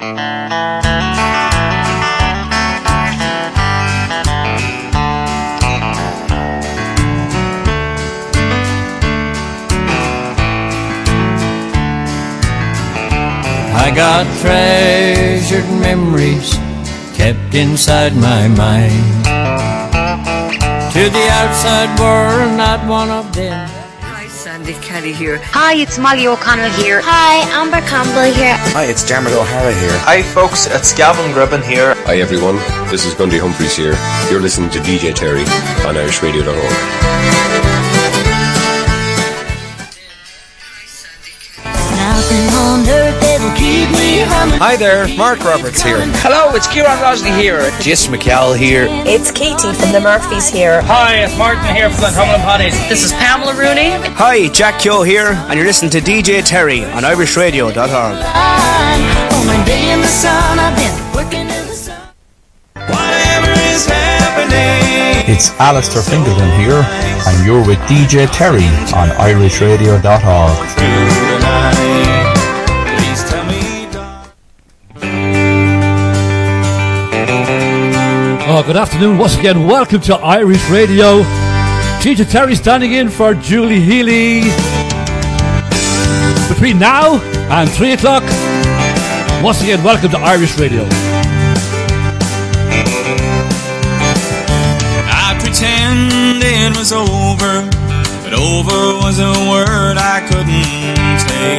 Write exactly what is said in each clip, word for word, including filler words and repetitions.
I got treasured memories kept inside my mind. To the outside world, not one of them. Hi, Sandy Kelly here. Hi, it's Molly O'Connell here. Hi, Amber Campbell here. Hi, it's Dermot O'Hara here. Hi folks, it's Gavin Gribben here. Hi everyone, this is Gundy Humphreys here. You're listening to D J Terry on Irish Radio dot org. Hi there, Mark Roberts here. Hello, it's Kieran Rosny here. Jason McCall here. It's Katie from the Murphys here. Hi, it's Martin here from the Cumberland Paddies. This is Pamela Rooney. Hi, Jack Kyo here, and you're listening to D J Terry on Irish Radio dot org. It's Alistair Fingerton here, and you're with D J Terry on Irish Radio dot org. Oh, good afternoon once again. Welcome to Irish Radio. D J Terry standing in for Julie Healy. Between now and three o'clock, once again, welcome to Irish Radio. I pretend it was over, but over was a word I couldn't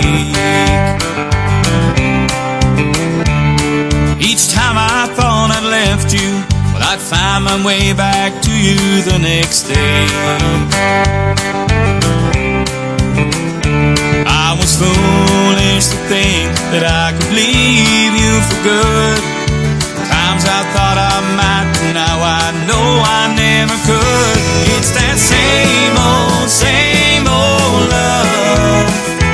take. Each time I thought I'd left you, but I'd find my way back to you the next day. I was foolish to think that I could leave you for good. Times I thought I might, now I know I never could. It's that same old, same old love,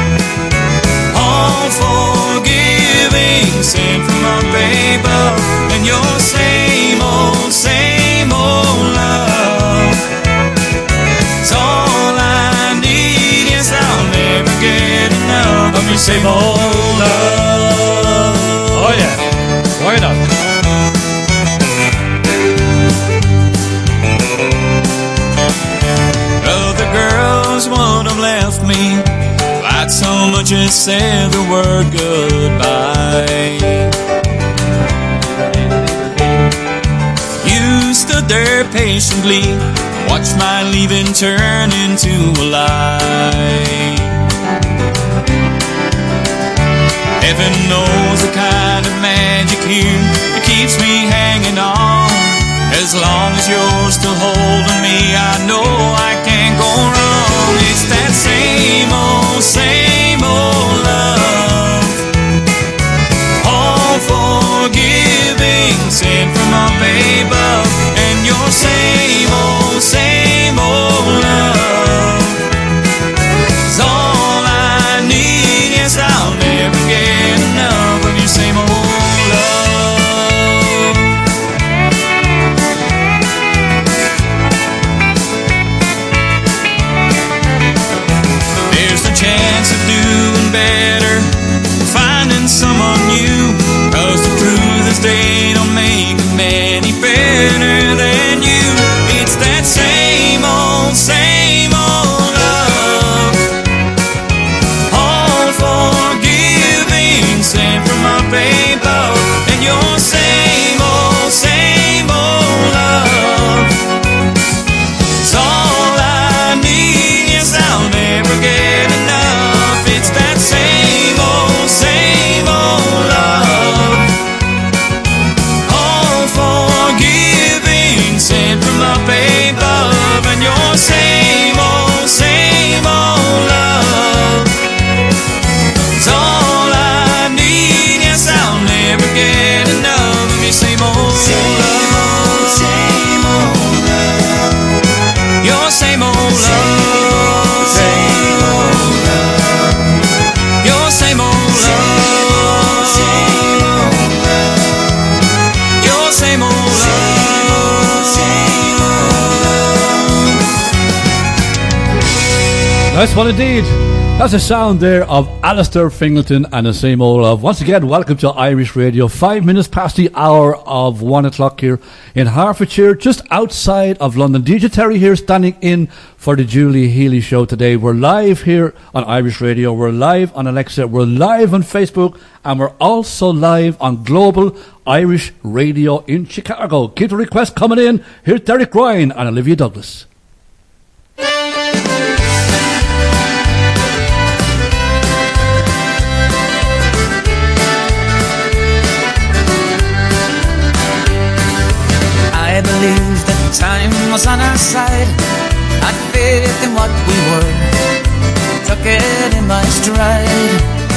unforgiving, sent from a paper, and your same old, same old love. It's all I need, yes, I'll never get enough of your same old love. Oh yeah, why not? Other girls would have left me, I'd so much as said the word goodbye. You stood there patiently, watched my leaving turn into a lie. Heaven knows the kind of magic here that keeps me hanging on. As long as you're still holding me, I know I can't go wrong. It's that same old, same old love, all forgiving, sent from up above, and your same old, same old love is all I need. Yes, I'll never get enough of your same old love. Chance of doing better, finding someone new, cause the truth is they don't make many better than you. It's that same old, same old love, all forgiving, sent from up above, and your same old, same old love, it's all I need. Yes, I'll never get enough. It's that same old, same old love, all forgiving, sent from up above, and your same old, same old love is all I need. Yes, I'll never get enough of your same old love, same old love, your same old love. Nice one indeed. That's the sound there of Alistair Fingleton and the same old of. Once again, welcome to Irish Radio. Five minutes past the hour of one o'clock here in Hertfordshire, just outside of London. D J Terry here, standing in for the Julie Healy Show today. We're live here on Irish Radio. We're live on Alexa. We're live on Facebook. And we're also live on Global Irish Radio in Chicago. Keep the requests coming in. Here's Derek Ryan and Olivia Douglas. I believed that time was on our side. Had faith in what we were, took it in my stride,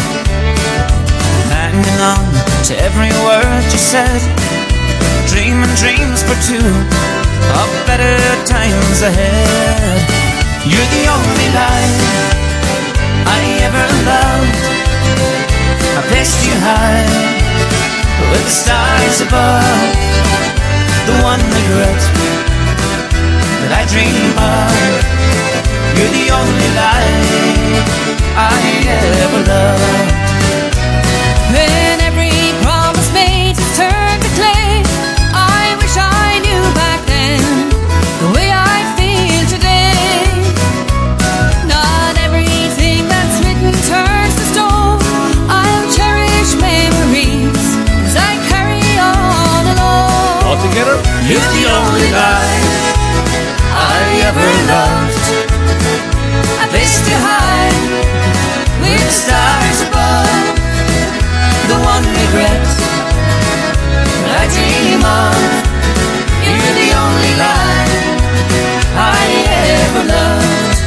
hanging on to every word you said, dreaming dreams for two of better times ahead. You're the only light I ever loved. I placed you high with the stars above. The one regret that I dream of. You're the only light I ever loved. When every promise made has turned to clay, I wish I knew back then the way I feel today. Not everything that's written turns to stone. I'll cherish memories as I carry on alone. All together. You're the only light I ever loved. I placed you high with the stars above. The one regret that I dream of. You're the only light I ever loved.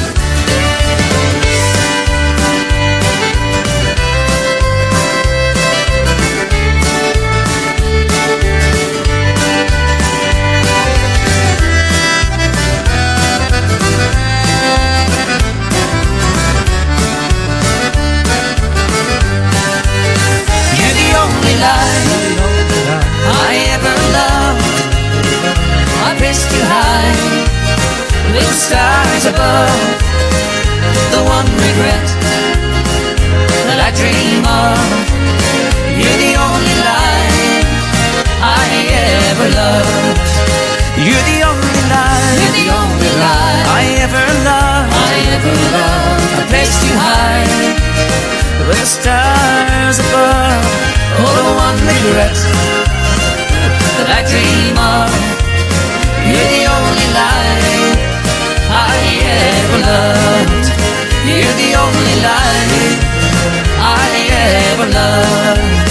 I ever loved. I placed you high with the stars above. The one regret that I dream of. You're the only light I ever loved. You're the only light. You're the only light I ever loved. I ever loved. I placed you high with the stars above. Oh, the one regret that I dream of. You're the only light I ever loved. You're the only light I ever loved.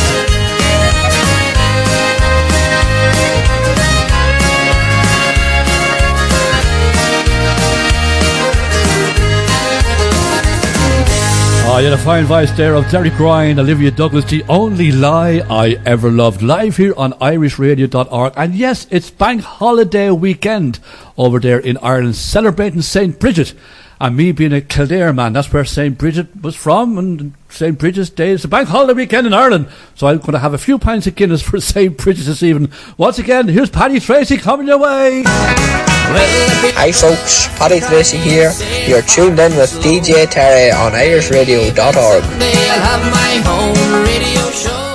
Oh, you had a fine voice there of Derek Ryan, Olivia Douglas, the only lie I ever loved, live here on irish radio dot org. And yes, it's Bank Holiday weekend over there in Ireland, celebrating Saint Bridget. And me being a Kildare man, that's where Saint Bridget was from, and Saint Bridget's Day is a Bank Holiday weekend in Ireland. So I'm going to have a few pints of Guinness for Saint Bridget this evening. Once again, here's Paddy Tracy coming your way. Hi folks, Paddy Tracy here. You're tuned in with D J Terry on irish radio dot org. I'll have my own radio show.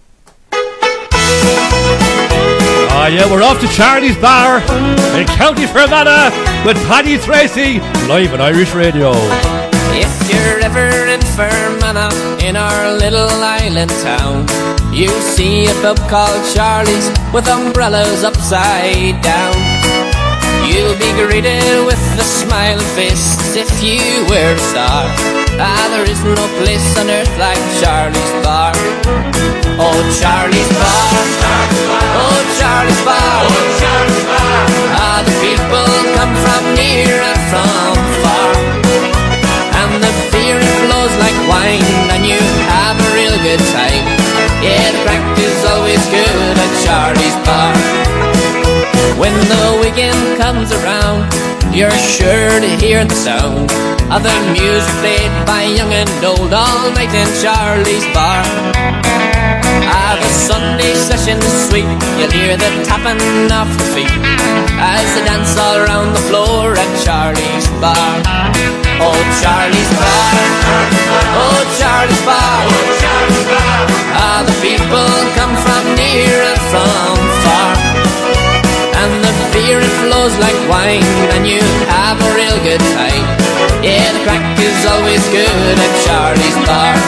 Oh yeah, we're off to Charlie's Bar in County Fermanagh with Paddy Tracy, live on Irish Radio. If you're ever in Fermanagh, in our little island town, you see a pub called Charlie's with umbrellas upside down. You'll be greeted with a smile face if you wear a star. Ah, there is no place on earth like Charlie's Bar. Oh, Charlie's Bar. Oh, Charlie's Bar. Ah, the people come from near and from far, and the beer flows like wine, and you have a real good time. Yeah, the crack is always good at Charlie's Bar. When the weekend comes around, you're sure to hear the sound of the music played by young and old all night in Charlie's Bar. Ah, the Sunday session marching sweet, you'll hear the tapping of the feet as they dance all around the floor at Charlie's Bar. Oh, Charlie's Bar, oh, Charlie's Bar, ah, the people come from near and from far, and the beer it flows like wine, and you have a real good time. Yeah, the crack is always good at Charlie's Bar.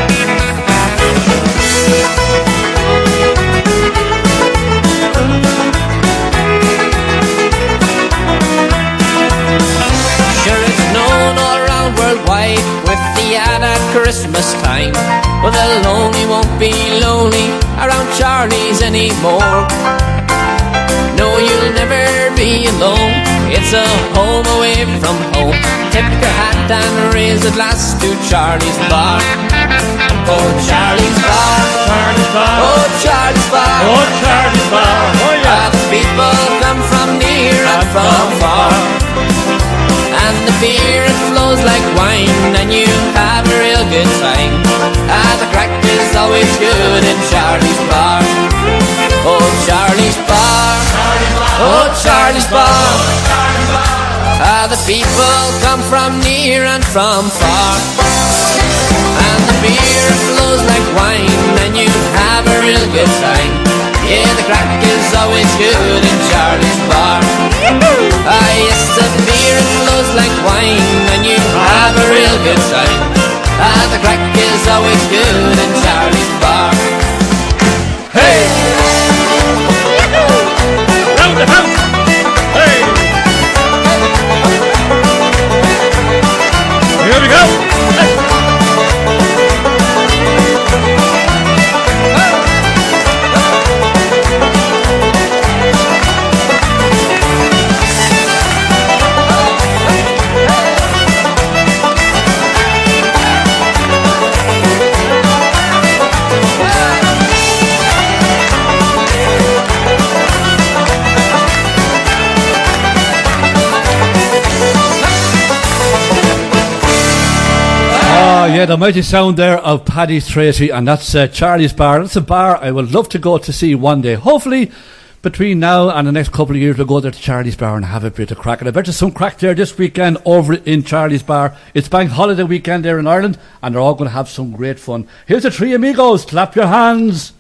Sure, it's known all around worldwide with the ad at Christmas time. Well, the lonely won't be lonely around Charlie's anymore. No, you'll never be alone. It's a home away from home. Tip your hat and raise a glass to Charlie's Bar. Oh, Charlie's Bar, Charlie's Bar, oh, Charlie's Bar, oh, Charlie's Bar. Oh, yeah. Ah, the people come from near and from far, and the beer it flows like wine, and you have a real good time. Ah, the crack is always good in Charlie's Bar. Oh, Charlie's Bar, oh, Charlie's Bar. Ah, the people come from near and from far, and the beer flows like wine, and you have a real good time. Yeah, the crack is always good in Charlie's Bar. Ah, yes, the beer flows like wine, and you have a real good time. Ah, the crack is always good in Charlie's Bar. Hey! Round the house! Hey! Here we go! Hey! Yeah, the mighty sound there of Paddy Tracy, and that's uh, Charlie's Bar. That's a bar I would love to go to see one day. Hopefully, between now and the next couple of years, we'll go there to Charlie's Bar and have a bit of crack. And I bet there's some crack there this weekend over in Charlie's Bar. It's bank holiday weekend there in Ireland, and they're all going to have some great fun. Here's the Three Amigos. Clap your hands.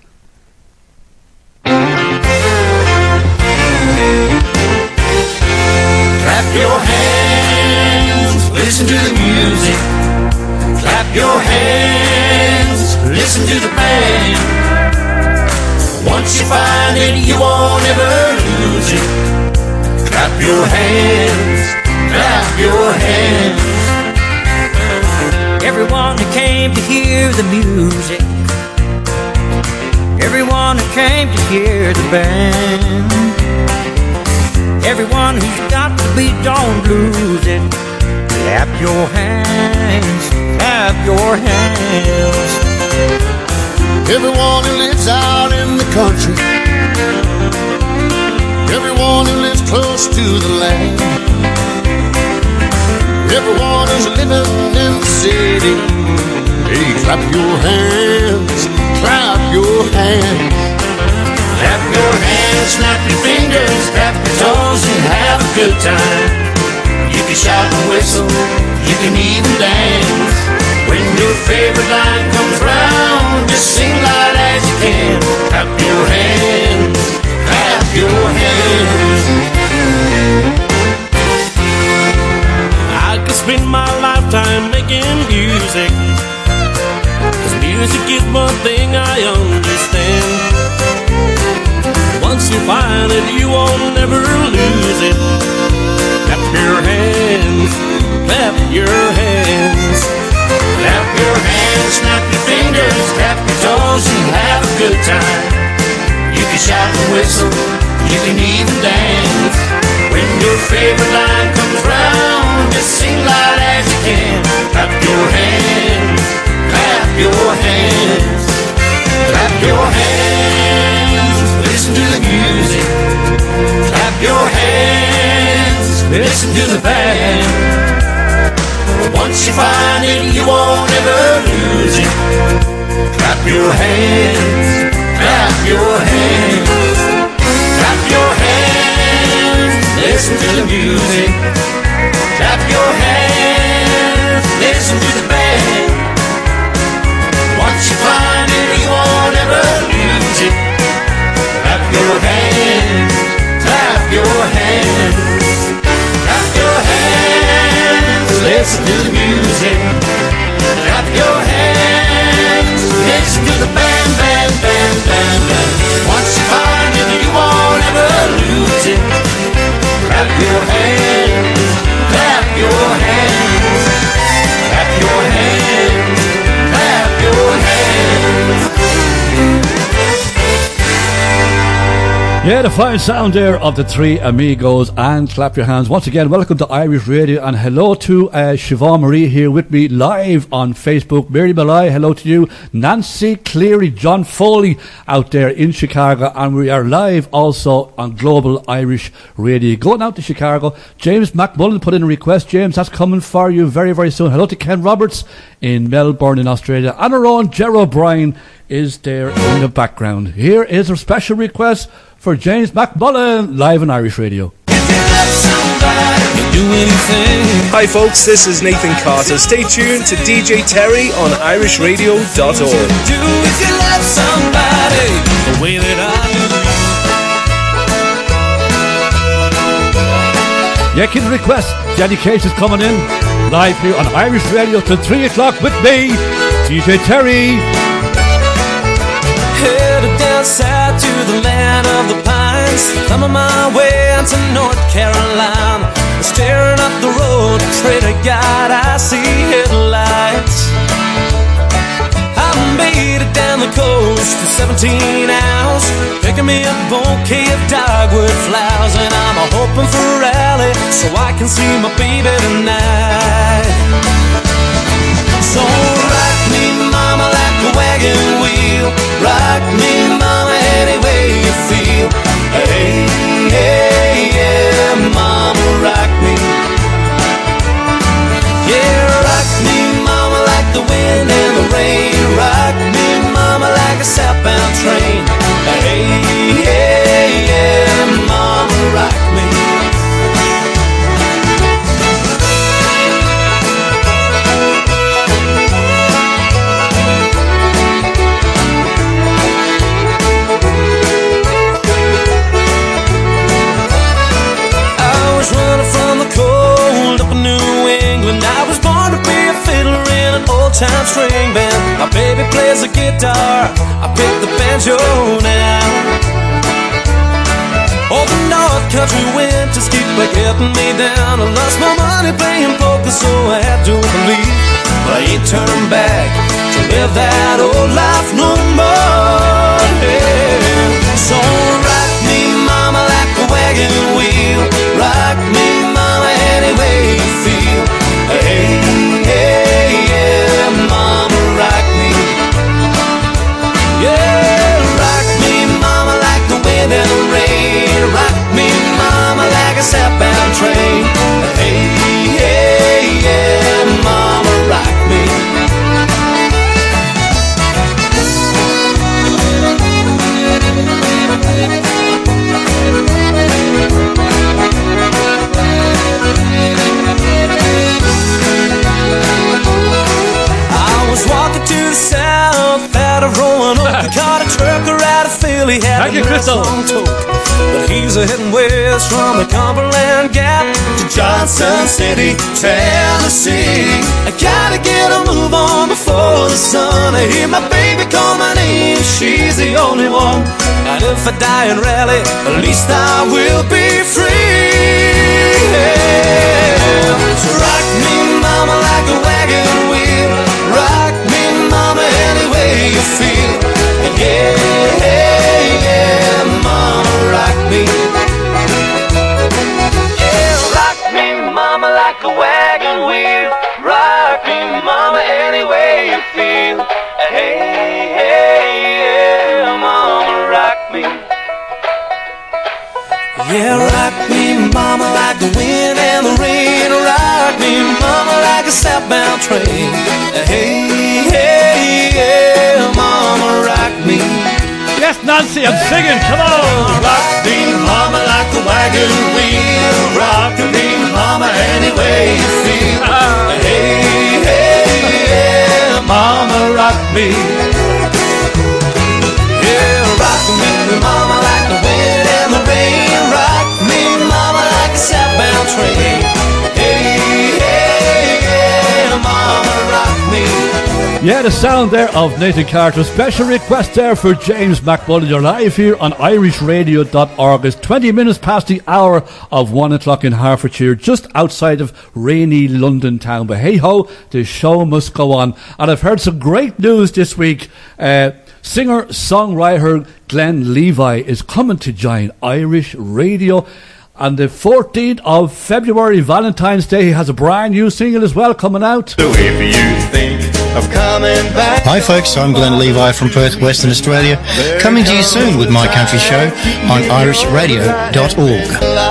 Clap your hands, listen to the music. Clap your hands, listen to the band. Once you find it, you won't ever lose it. Clap your hands, clap your hands. Everyone who came to hear the music, everyone who came to hear the band, everyone who's got the beat, don't lose it. Clap your hands, clap your hands. Everyone who lives out in the country, everyone who lives close to the land, everyone who's living in the city, hey, clap your hands, clap your hands. Clap your hands, snap your fingers, clap your toes and have a good time. You can shout and whistle, you can even dance. When your favorite line comes round, just sing loud as you can. Clap your hands, clap your hands. I could spend my lifetime making music, 'cause music is one thing I understand. Once you find it, you won't never lose it. Clap your hands, clap your hands. Clap your hands, snap your fingers, clap your toes and have a good time. You can shout and whistle, you can even dance. When your favorite line comes round, just sing loud as you can. Clap your hands, clap your hands. Clap your hands, listen to the music. Clap your hands, listen to the band. Once you find it, you won't ever lose it. Clap your hands, clap your hands. the music. Clap your hands, listen to the band. Once you find it, you won't ever lose it. Clap your hands, clap your hands, clap your hands, listen to the music. Clap your hands, listen to the band, band, band, band, band. Once you find it, you won't ever lose it. Clap your hands, clap your hands, clap your hands, clap your hands. Yeah, the fine sound there of the Three Amigos and Clap Your Hands. Once again, welcome to Irish Radio and hello to uh, Siobhan Marie here with me live on Facebook. Mary Malai, hello to you. Nancy Cleary, John Foley out there in Chicago, and we are live also on Global Irish Radio. Going out to Chicago, James McMullen put in a request. James, that's coming for you very, very soon. Hello to Ken Roberts in Melbourne in Australia. And our own Gerard O'Brien is there in the background. Here is a special request for James McMullen, live on Irish Radio. Hi folks, this is Nathan Carter. Stay tuned to D J Terry on irish radio dot org. Do if you love somebody the way that I do. Yeah, kid request, dedications coming in live here on Irish Radio till three o'clock with me, D J Terry. Headed down south to the land of the pines, thumbing my way into North Carolina. Staring up the road, pray to God I see headlights. I made it down the coast in seventeen hours, picking me a bouquet of dogwood flowers, and I'm a hoping for a rally so I can see my baby tonight. So rock me, mama, like a wagon wheel. Rock me, mama, any way you feel. Hey, hey, yeah, mama, rock me. Yeah, rock me, mama, like the wind and the rain. Rock me, mama, like a southbound train. Hey, hey, yeah, mama, rock me. Time string band, my baby plays the guitar, I pick the banjo now. Oh, the North Country winters keep getting me down. I lost my money playing poker, so I had to leave. But I ain't turning back to live that old life no more. Yeah. So rock me, mama, like a wagon wheel. Rock me, mama, any way you feel. Hey, hey, yeah, mama, rock me. Yeah, rock me, mama, like the wind and the rain. Rock me, mama, like a southbound train. Hey, hey, yeah, mama, rock me. Walking to the south out of Roanoke, caught a trucker out of Philly, had Thank a you, Crystal. long tow. But he's a heading west from the Cumberland Gap to Johnson City, Tennessee. I gotta get a move on before the sun. I hear my baby call my name, she's the only one. And if I die in Raleigh, at least I will be free. Yeah. So rock me, mama, like a wagon wheel. Rock me, mama, any way you feel. Yeah, yeah, yeah, mama, rock me. Yeah, rock me, mama, like a wagon wheel. Rock me, mama, any way you feel. Hey, hey, yeah, mama, rock me. Yeah, rock me, mama, like the wind and the rain. Rock me, mama, like a southbound train. Hey, hey, yeah, mama, rock me. Yes, Nancy, I'm singing. Come on. Rock me, mama, like the wagon wheel. Rock me, mama, any way you feel. Ah. Hey, hey, yeah, mama, rock me. Yeah, rock me, mama, like the wind and the rain. Rock me, mama, like a southbound train. Hey, hey, yeah, mama, rock me. Yeah, the sound there of Nathan Carter. Special request there for James McMullen. You're live here on irish radio dot org. It's twenty minutes past the hour of one o'clock in Hertfordshire, just outside of rainy London town. But hey ho, the show must go on. And I've heard some great news this week. Uh, singer-songwriter Glenn Levi is coming to join Irish Radio. On the fourteenth of February, Valentine's Day, he has a brand new single as well coming out. So if you think of coming back. Hi folks, I'm Glenn Levi from Perth, Western Australia, coming to you soon with my country show on irish radio dot org.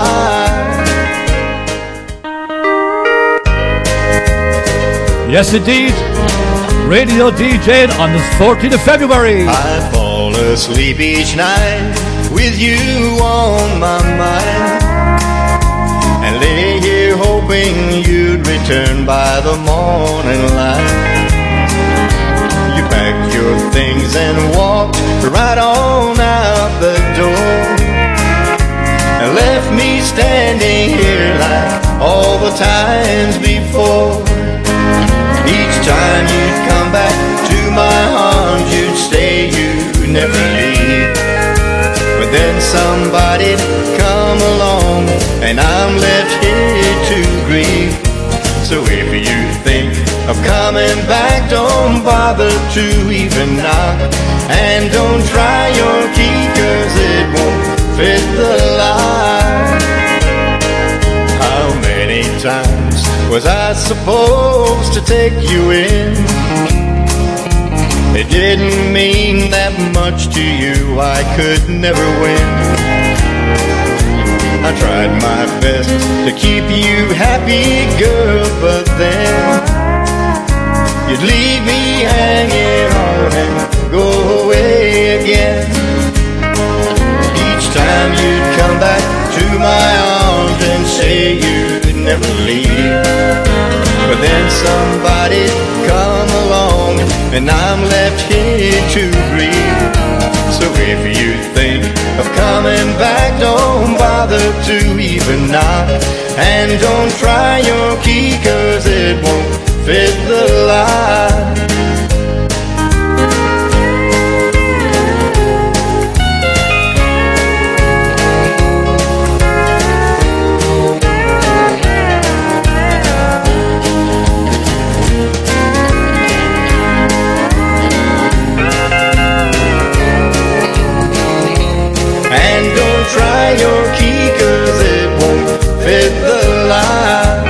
Yes indeed, radio DJing on the fourteenth of February. I fall asleep each night with you on my mind, and lay here hoping you'd return by the morning light. You packed your things and walked right on out the door, and left me standing here like all the times before. Each time you'd come back to my arms, you'd say you'd never leave. But then somebody'd come along, and I'm left here to grieve. So if you think of coming back, don't bother to even knock, and don't try your key, cause it won't fit the lock. How many times was I supposed to take you in? It didn't mean that much to you, I could never win. I tried my best to keep you happy, girl, but then you'd leave me hanging on and go away again. Each time you'd come back to my arms and say you'd never leave, but then somebody'd come along, and I'm left here to grieve. So if you think of coming back, don't bother to even knock, and don't try your key, cause it won't fit the lock. Try your key, cause it won't fit the lock.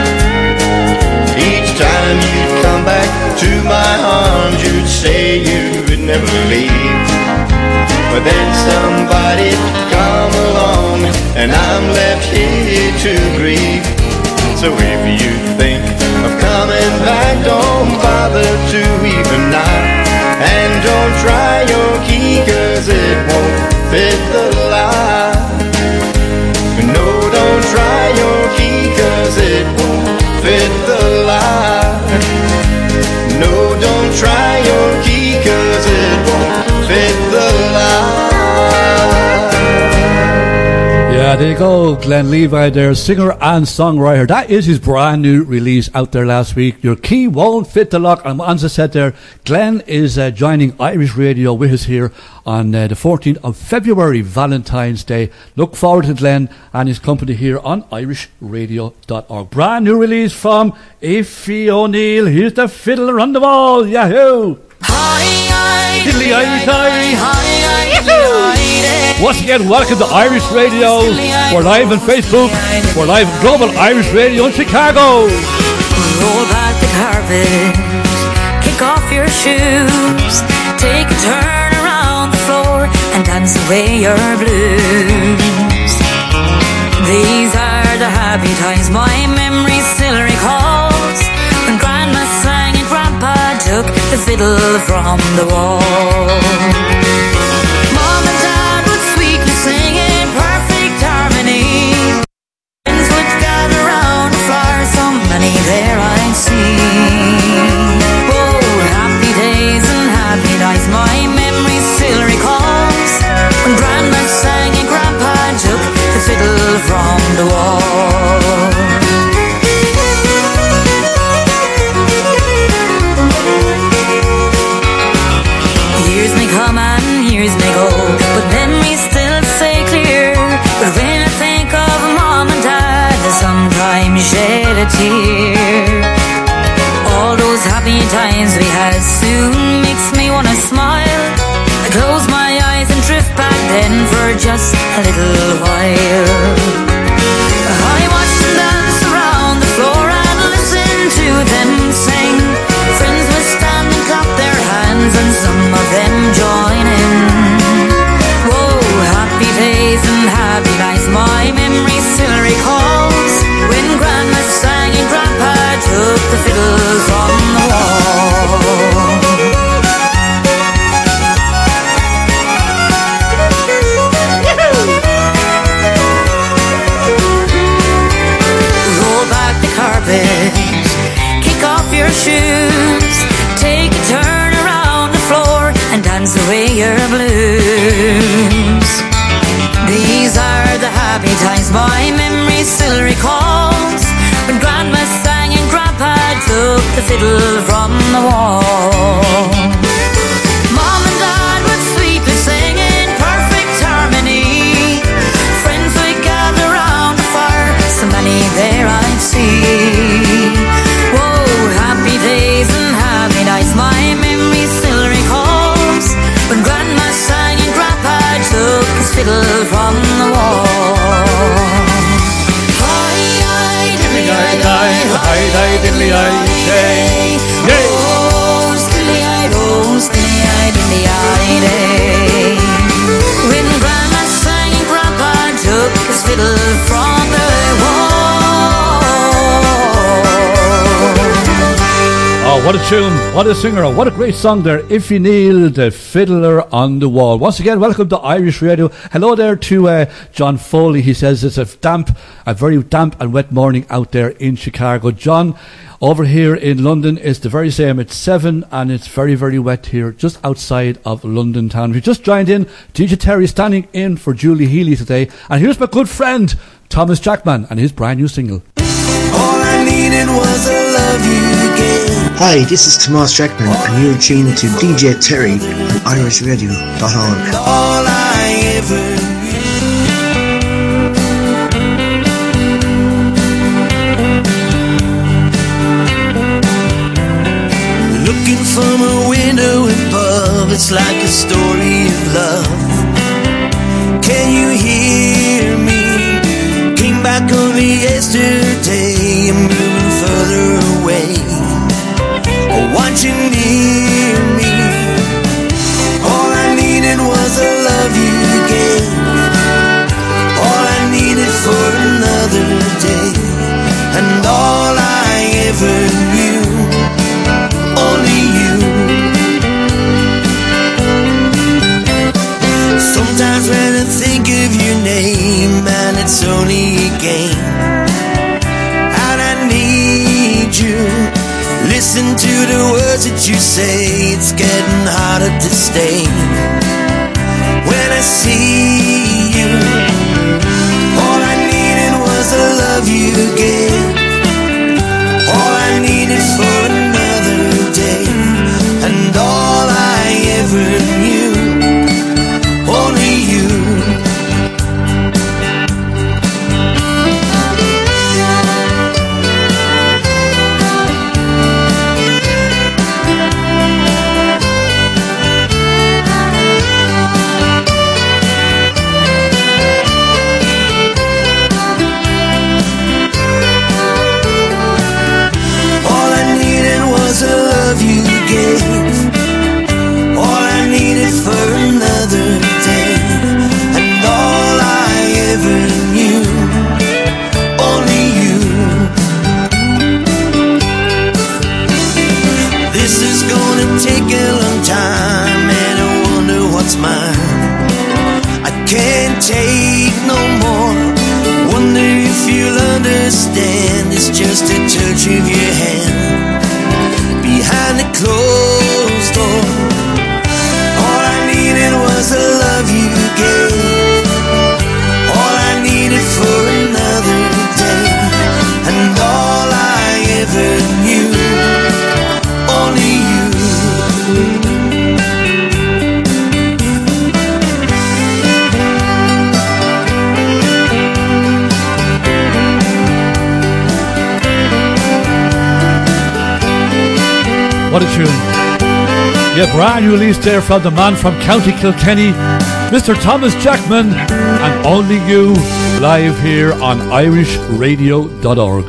Each time you'd come back to my arms, you'd say you'd never leave, but then somebody'd come along, and I'm left here to grieve. So if you think of coming back, don't bother to even knock, and don't try your key, cause it won't fit the lock. No, don't try your key, cause it won't fit the lock. No, don't try your key, cause it won't fit the lock. Yeah, there you go, Glenn Levi there, singer and songwriter. That is his brand new release out there last week. Your key won't fit the lock. And as I said there, Glenn is uh, joining Irish Radio with us here on uh, the fourteenth of February, Valentine's Day. Look forward to Glenn and his company here on irish radio dot org. Brand new release from Aoife O'Neill. Here's the fiddler on the wall. Yahoo! Once again, welcome to Irish Radio. We're live on Facebook. We're live on Global Irish Radio in Chicago. Roll back the carpet, kick off your shoes, take a turn around the floor and dance away your blues. These are the happy times my memory still recalls, when Grandma sang and Grandpa took the fiddle from the wall. My a tear. All those happy times we had soon makes me wanna smile. I close my eyes and drift back then for just a little while. I watch them dance around the floor and listen to them sing. Friends would stand and clap their hands and some of them join in. Whoa, happy days and happy nights my memory still recalls. When Grandma sang and Grandpa took the fiddle from the wall. Roll back the carpet, kick off your shoes, take a turn around the floor and dance away your blues. These are the happy times my memory still recalls. When Grandma sang and Grandpa took the fiddle from the wall. Mom and Dad would sweetly sing in perfect harmony. Friends would gather round the fire, so many there I'd see. Whoa, happy days and happy nights my memory still recalls. When Grandma sang and Grandpa took his fiddle from the wall. Hi-di, diddly-i-day. Yay! Oh, skilly-i, oh, skilly-i, diddly-i-day. When Grandma sang and Grandpa took his fiddle from the wall. Oh, what a tune, what a singer, what a great song there. Ify Neal, the Fiddler on the Wall. Once again, welcome to Irish Radio. Hello there to uh, John Foley. He says it's a damp, a very damp and wet morning out there in Chicago. John, over here in London, it's the very same. It's seven and it's very, very wet here just outside of London town. We just joined in, D J Terry standing in for Julie Healy today. And here's my good friend, Thomas Jackman, and his brand new single. All I needed was a love you gave. Hi, this is Tomas Jackman and you're tuned to D J Terry on irish radio dot org. All I ever knew. Looking from a window above, it's like a story of love. Can you hear me? Came back on me yesterday and moving further away. Want you near me. All I needed was a love you gave. All I needed for another day. And all I ever knew, only you. Sometimes when I think of your name, man, it's only a game. And I need you. Listen to the words that you say, it's getting harder to stay. When I see you, all I needed was a love you gave. All I needed for another day. And all I ever knew, only you. Understand it's just a touch of your hand behind the closed door. All I needed was the love you gave. All I needed for another day. And all I ever knew, only you. What a tune. Yeah, brand new release there from the man from County Kilkenny, Mister Thomas Jackman, and Only You, live here on irish radio dot org.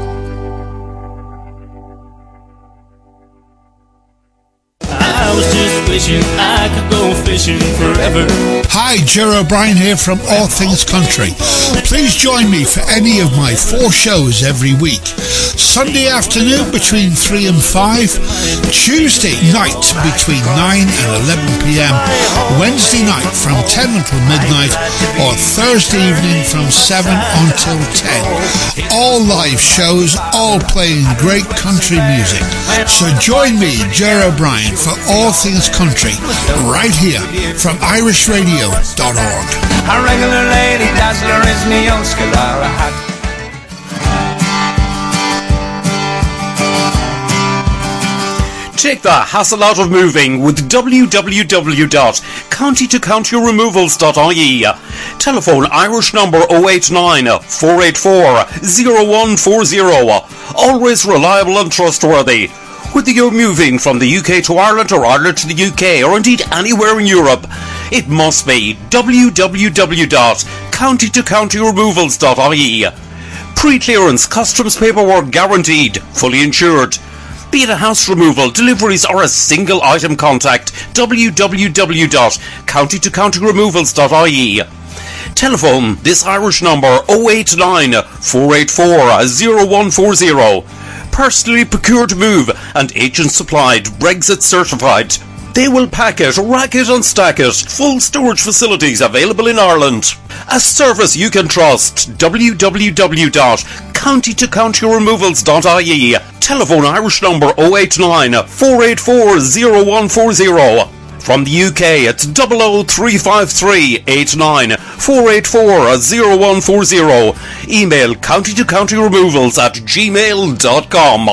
I was just wishing I could go fishing forever. Hi, Ger O'Brien here from All Things Country. Please join me for any of my four shows every week. Sunday afternoon between three and five, Tuesday night between nine and eleven p.m, Wednesday night from ten until midnight, or Thursday evening from seven until ten. All live shows, all playing great country music. So join me, Ger O'Brien, for All Things Country, right here from irish radio dot org. A regular lady dazzler is me own Scalara hat. Take the hassle out of moving with w w w dot county to county removals dot I E. Telephone Irish number oh eight nine, four eight four, oh one four oh. Always reliable and trustworthy. Whether you're moving from the U K to Ireland or Ireland to the U K or indeed anywhere in Europe, it must be w w w dot county to county removals dot I E. Pre-clearance customs paperwork guaranteed, fully insured. Be it a house removal, deliveries or a single item contact, w w w dot county to county removals dot I E. Telephone this Irish number oh eight nine, four eight four, oh one four oh. Personally procured move and agent supplied, Brexit certified. They will pack it, rack it and stack it. Full storage facilities available in Ireland. A service you can trust. w w w dot county to county removals dot I E. Telephone Irish number oh eight nine, four eight four, oh one four oh. From the U K, it's double oh three five three, eight nine, four eight four, oh one four oh. Email county to county removals at gmail dot com.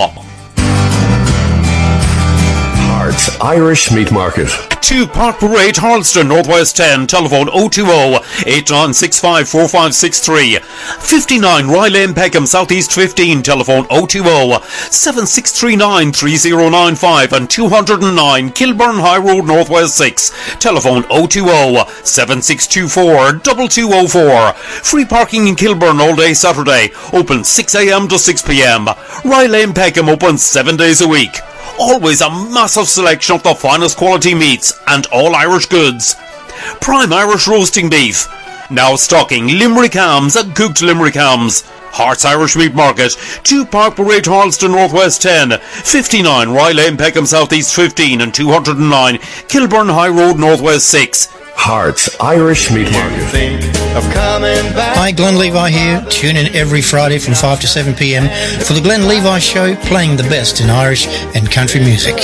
Hearts Irish Meat Market. two Park Parade, Harleston, Northwest ten. Telephone oh two oh, eight nine six five, four five six three. fifty-nine Rye Lane, Peckham, Southeast fifteen. Telephone oh two oh, seven six three nine, three oh nine five. And two oh nine Kilburn High Road, Northwest six. Telephone oh two oh, seven six two four, two two oh four. Free parking in Kilburn all day Saturday. Open six a.m. to six p.m. Rye Lane, Peckham open seven days a week. Always a massive selection of the finest quality meats and all Irish goods. Prime Irish roasting beef. Now stocking Limerick hams and cooked Limerick hams. Hearts Irish Meat Market. two Park Parade, Harleston, Northwest ten. fifty-nine Rye Lane, Peckham, Southeast fifteen. And two oh nine Kilburn High Road, Northwest six. Hearts Irish Meat Market. Hi, Glenn Levi here. Tune in every Friday from five to seven p.m. for the Glenn Levi Show, playing the best in Irish and country music.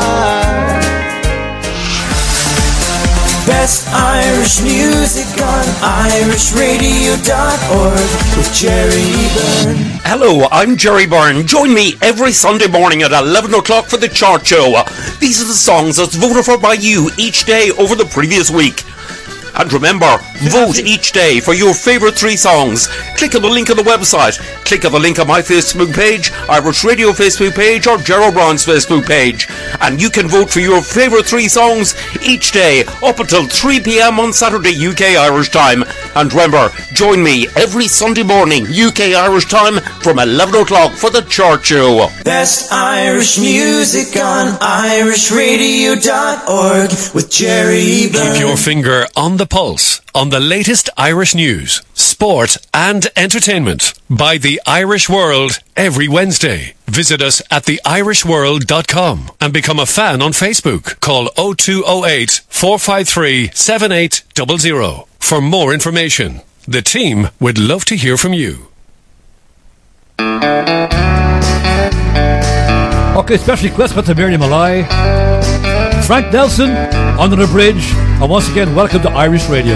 Best Irish music on irish radio dot org with Jerry Byrne. Hello, I'm Jerry Byrne. Join me every Sunday morning at eleven o'clock for the Chart Show. These are the songs that's voted for by you each day over the previous week. And remember, vote each day for your favourite three songs. Click on the link on the website. Click on the link on my Facebook page, Irish Radio Facebook page, or Ger O'Brien's Facebook page. And you can vote for your favourite three songs each day up until three p.m. on Saturday U K Irish time. And remember, join me every Sunday morning U K Irish time from eleven o'clock for the Chart Show. Best Irish music on irish radio dot org with Jerry Byrne. Keep your finger on the pulse on the latest Irish news, sport and entertainment by The Irish World every Wednesday. Visit us at the irish world dot com and become a fan on Facebook. Call oh two oh eight, four five three, seven eight zero zero for more information. The team would love to hear from you. Okay, special request to Miriam Malai, Frank Nelson, Under the Bridge, and once again, welcome to Irish Radio.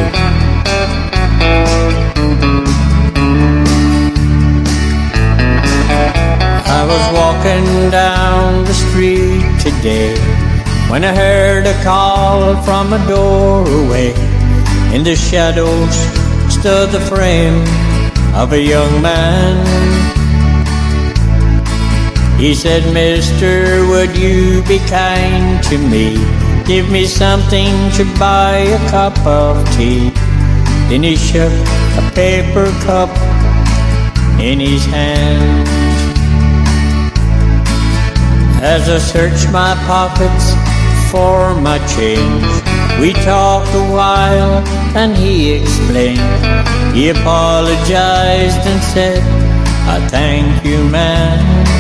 I was walking down the street today when I heard a call from a doorway. In the shadows stood the frame of a young man. He said, mister, would you be kind to me? Give me something to buy a cup of tea. Then he shook a paper cup in his hand. As I searched my pockets for my change, we talked a while and he explained. He apologized and said, I thank you, man.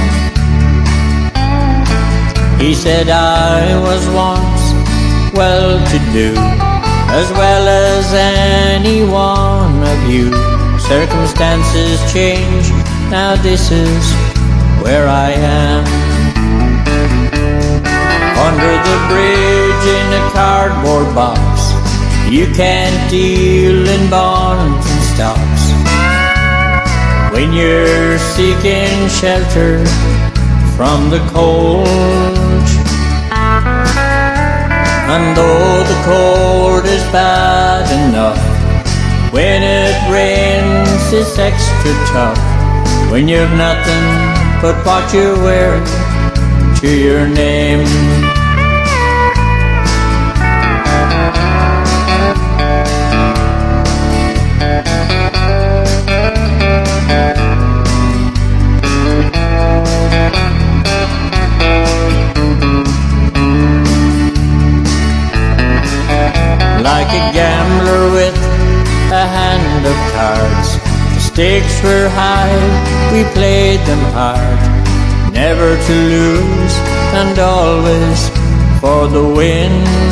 He said I was once well-to-do, as well as any one of you. Circumstances change, now this is where I am. Under the bridge in a cardboard box, you can't deal in bonds and stocks. When you're seeking shelter from the cold, and though the cold is bad enough, when it rains it's extra tough. When you've nothing but what you wear to your name. Like a gambler with a hand of cards, the stakes were high, we played them hard, never to lose and always for the win.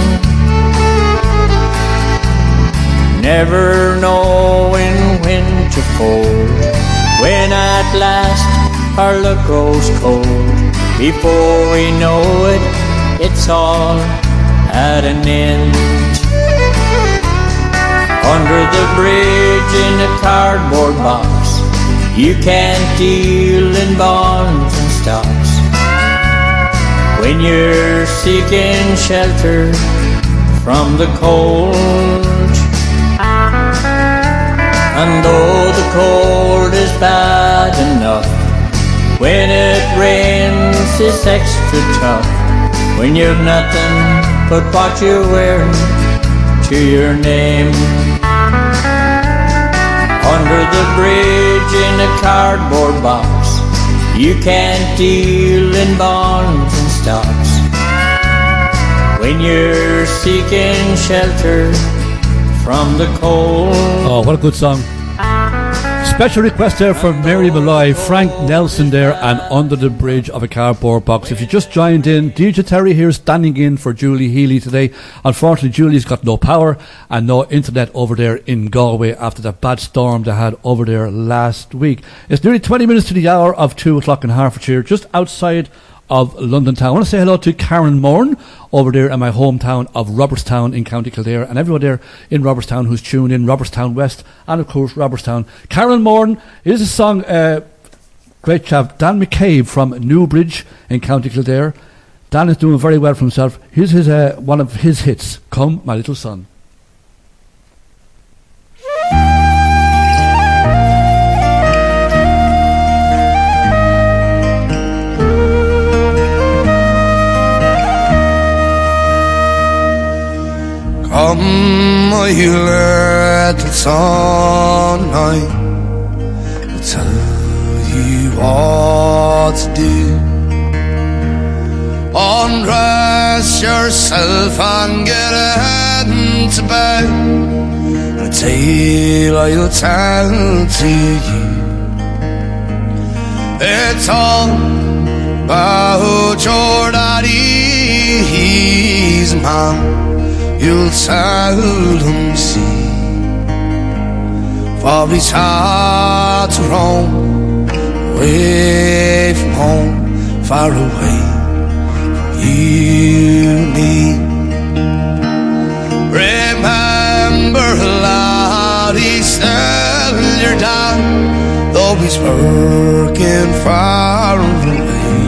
Never knowing when to fold, when at last our luck grows cold. Before we know it, it's all at an end. Under the bridge in a cardboard box, you can't deal in bonds and stocks. When you're seeking shelter from the cold, and though the cold is bad enough, when it rains it's extra tough. When you've nothing but what you're wearing to your name. Under the bridge in a cardboard box, you can't deal in bonds and stocks. When you're seeking shelter from the cold. Oh, what a good song. Special request there for Mary Malloy, Frank Nelson there, and Under the Bridge of a Cardboard Box. If you just joined in, D J Terry here standing in for Julie Healy today. Unfortunately, Julie's got no power and no internet over there in Galway after that bad storm they had over there last week. It's nearly twenty minutes to the hour of two o'clock in Hertfordshire, just outside of London town. I want to say hello to Karen Moran over there in my hometown of Robertstown in County Kildare, and everyone there in Robertstown who's tuned in, Robertstown West and of course Robertstown. Karen Moran, here's a song, uh, great chap, Dan McCabe from Newbridge in County Kildare. Dan is doing very well for himself. Here's his, uh, one of his hits, Come My Little Son. Come, my little son, I will tell you what to do. Undress yourself and get into bed, and a tale I'll tell to you. It's all about your daddy, he's a man you'll seldom see, for he's had to roam away from home, far away from you and me. Remember, lad, he's still your dad, though he's working far away.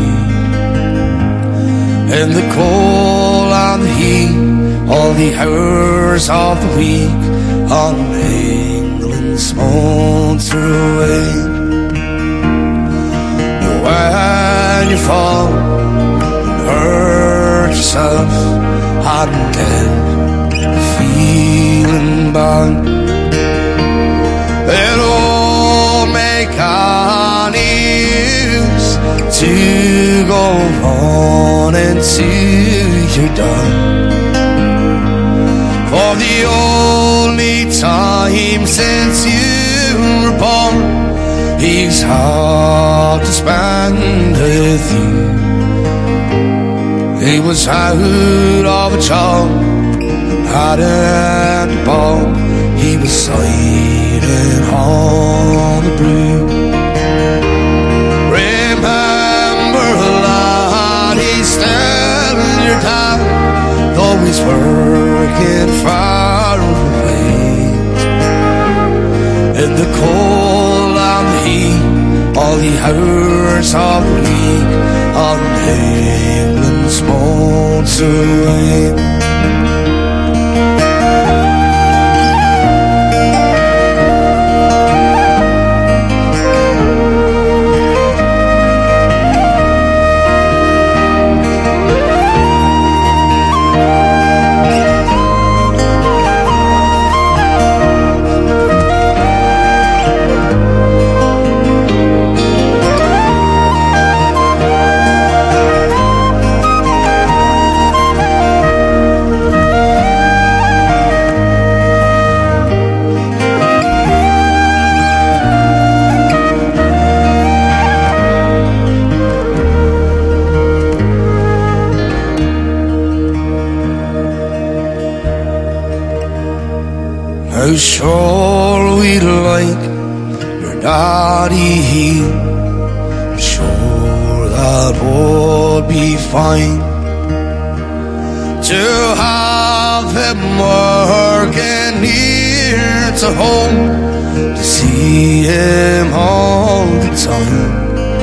In the cold and the heat, all the hours of the week on England's mountain away. Now when you fall and hurt yourself, hot and dead, feeling bad. It won't make any use to go on until you're done. For the only time since you were born, he's hard to spend with you. He was out of a job, had a ball. He was siding on the blue. Remember, lad, he's still your dad, though he's working far away. In the cold and the heat, all the hours of the week, on England's motorway. How sure we'd like your daddy here, sure that would be fine, to have him working near to home, to see him all the time.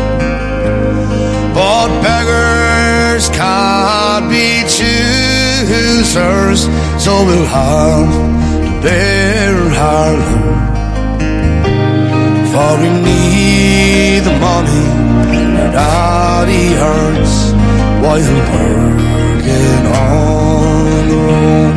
But beggars can't be choosers, so we'll have bear our load. For we need the money that daddy earns while working on the road.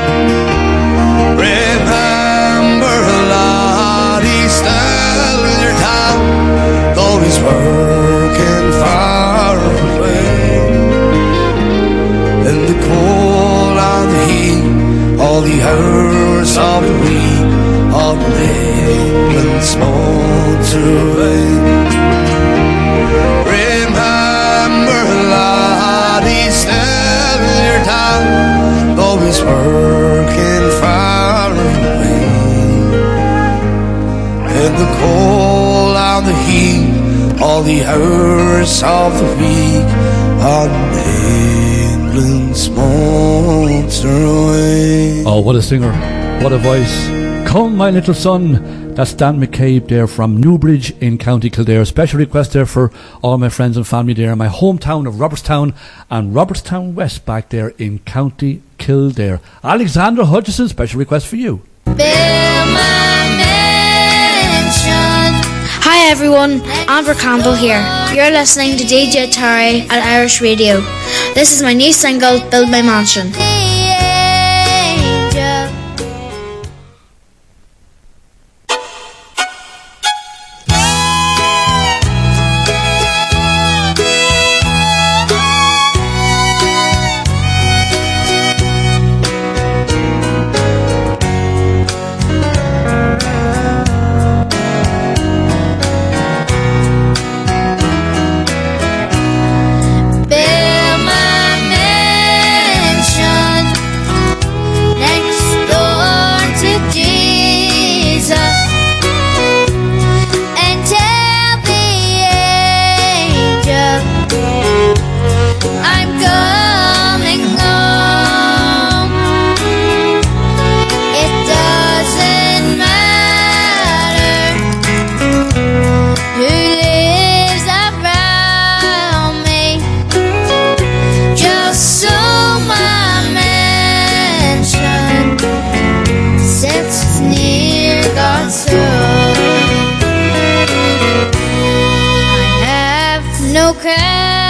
Remember, lad, he's still your dad, though he's working far away. In the cold and the heat, all the hours of the week, on England's motorway. Remember, lad, he's still your dad, though he's working far away. In the cold and the heat, all the hours of the week, on England's motorway. Oh, what a singer, what a voice. Come, my little son. That's Dan McCabe there from Newbridge in County Kildare. Special request there for all my friends and family there. My hometown of Robertstown and Robertstown West back there in County Kildare. Alexandra Hutchison, special request for you. Build my mansion. Hi everyone, Amber Campbell here. You're listening to D J Terry at Irish Radio. This is my new single, Build My Mansion. no crowd.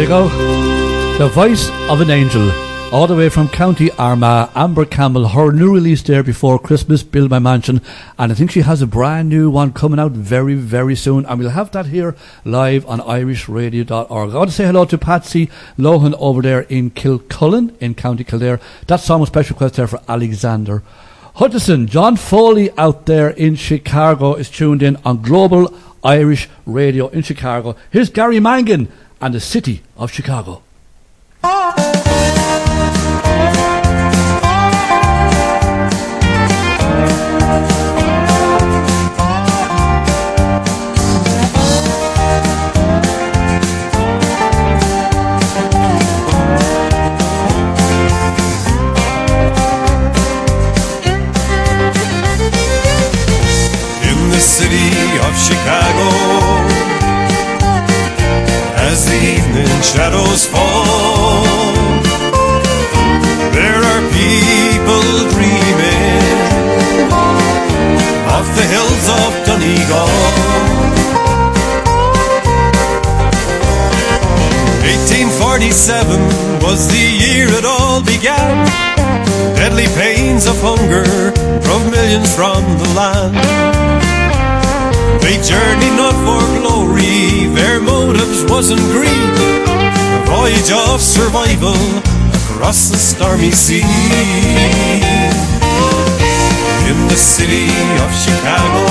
go. The Voice of an Angel. All the way from County Armagh, Amber Campbell, her new release there before Christmas, Build My Mansion, and I think she has a brand new one coming out very, very soon, and we'll have that here live on irish radio dot org. I want to say hello to Patsy Lohan over there in Kilcullen in County Kildare. That song was special request there for Alexander Hutchison. John Foley out there in Chicago is tuned in on Global Irish Radio in Chicago. Here's Gary Mangan and the City of Chicago. Chicago, as the evening shadows fall, there are people dreaming of the hills of Donegal. eighteen forty-seven was the year it all began. Deadly pains of hunger drove millions from the land. They journeyed not for glory, their motives wasn't greed. A voyage of survival across the stormy sea. In the city of Chicago,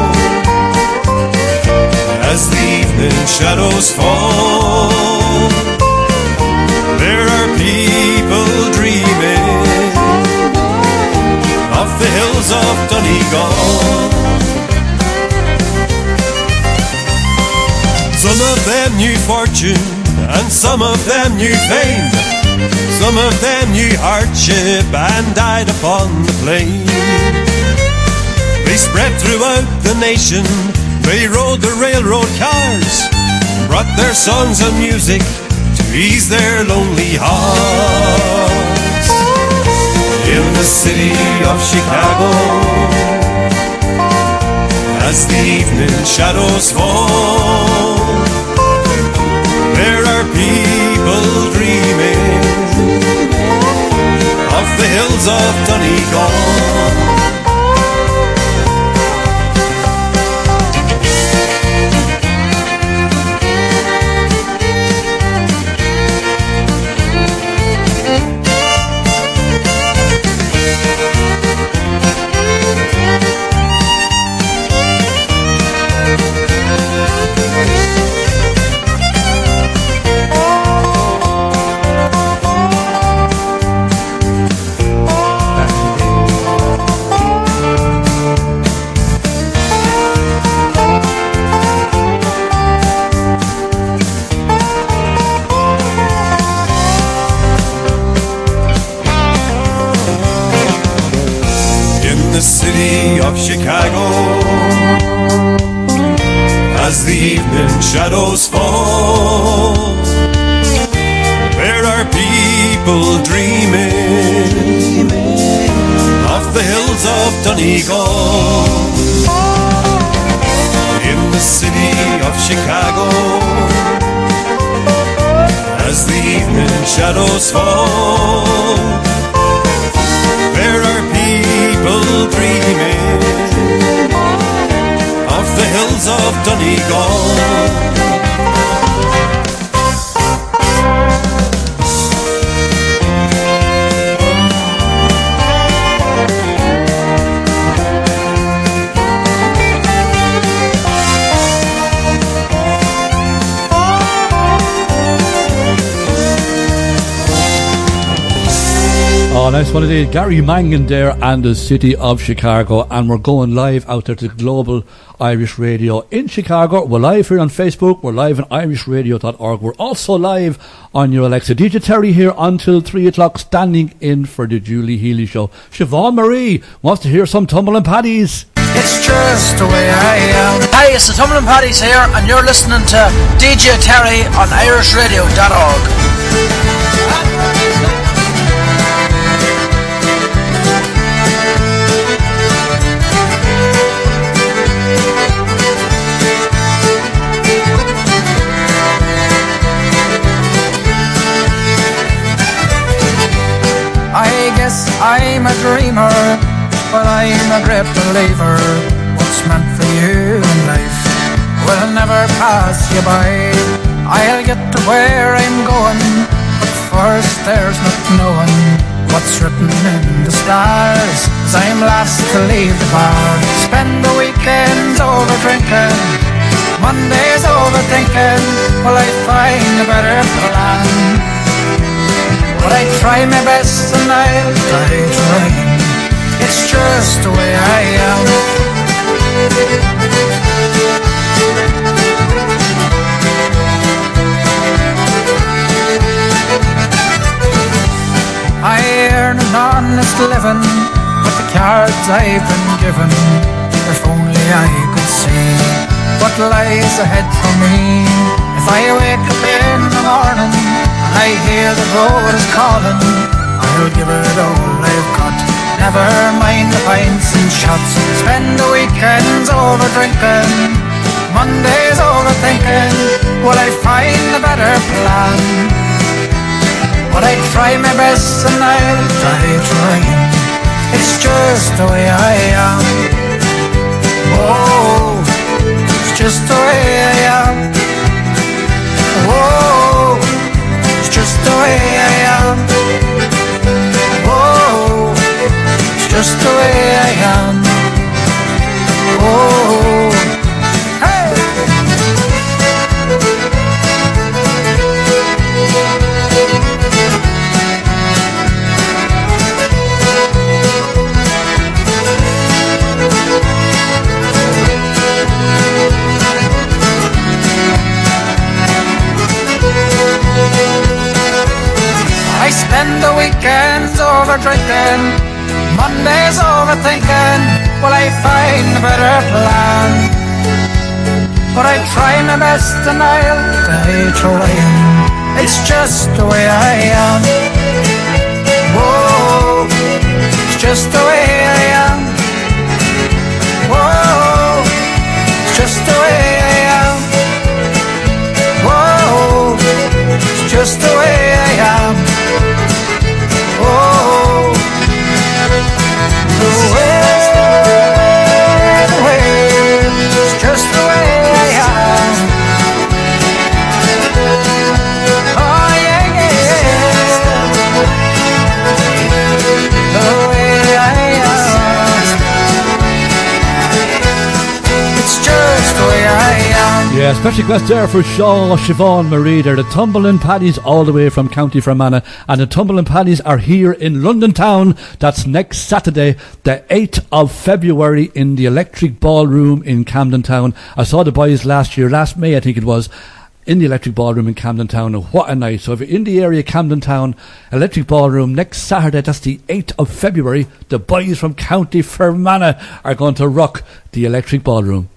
as the evening shadows fall, there are people dreaming of the hills of Donegal. Some of them knew fortune, and some of them knew fame. Some of them knew hardship, and died upon the plain. They spread throughout the nation, they rode the railroad cars, brought their songs and music to ease their lonely hearts. In the city of Chicago, as the evening shadows fall, there are people dreaming of the hills of Donegal. Chicago, as the evening shadows fall, there are people dreaming of the hills of Donegal. In the city of Chicago, as the evening shadows fall, there are people dreaming of the hills of Donegal. Oh, nice one indeed. Gary Mangan there and the City of Chicago, and we're going live out there to Global Irish Radio in Chicago. We're live here on Facebook, we're live on irish radio dot org, we're also live on your Alexa. D J Terry here until three o'clock, standing in for the Julie Healy Show. Siobhan Marie wants to hear some Tumbling Paddies. It's just the way I am. Hi, it's the Tumbling Paddies here, and you're listening to D J Terry on irish radio dot org. but I'm a great believer. What's meant for you in life will never pass you by. I'll get to where I'm going, but first there's not knowing what's written in the stars. As I'm last to leave the bar, spend the weekends over drinking, Mondays overthinking. Will I find a better plan? Will I try my best and I'll die trying? It's just the way I am. I earn an honest living with the cards I've been given. If only I could see what lies ahead for me. If I wake up in the morning and I hear the road is calling, I'll give it all I've got, never mind the pints and shots. Spend the weekends over drinking, Mondays overthinking. Will I find a better plan? But I try my best and I'll die trying. It's just the way I am. Oh, it's just the way I am. Oh, it's just the way I am. Oh, it's just the way I am. Oh, hey. I spend the weekends over drinking, Mondays overthinking. Will I find a better plan? But I try my best and I'll die trying. It's just the way I am. Whoa, it's just the way I am. Whoa, it's just the way I am. Whoa, it's just the way I am. Oh, the way, the way, it's just the way I am. Oh yeah, yeah, the way I am. It's just the way I am. Yeah, special request there for Shaw, Siobhan Marie. They're the Tumbling Paddies all the way from County Fermanagh. And the Tumbling Paddies are here in London Town. That's next Saturday, the eighth of February in the Electric Ballroom in Camden Town. I saw the boys last year, last May I think it was, in the Electric Ballroom in Camden Town. And what a night. So if you're in the area, Camden Town, Electric Ballroom next Saturday, that's the eighth of February. The boys from County Fermanagh are going to rock the Electric Ballroom.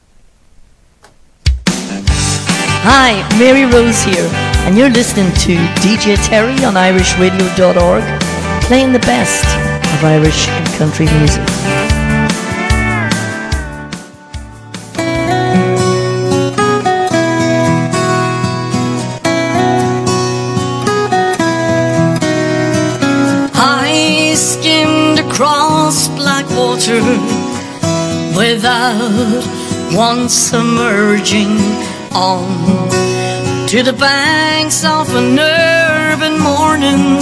Hi, Mary Rose here, and you're listening to D J Terry on Irish Radio dot org, playing the best of Irish and country music. I skimmed across black water without once emerging on to the banks of an urban morning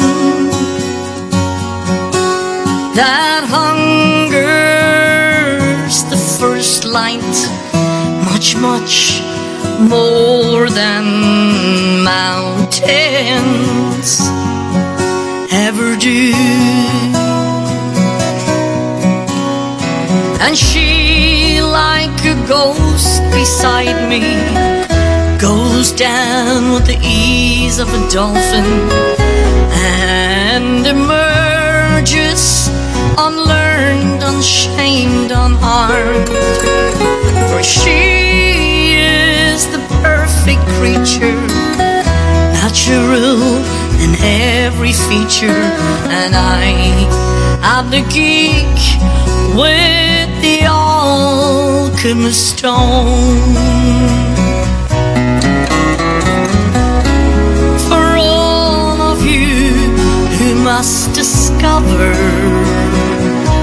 that hungers the first light much, much more than mountains ever do. And she, like a ghost beside me, goes down with the ease of a dolphin and emerges unlearned, unshamed, unharmed. For she is the perfect creature, natural in every feature, and I am the geek with the alchemist stone. Must discover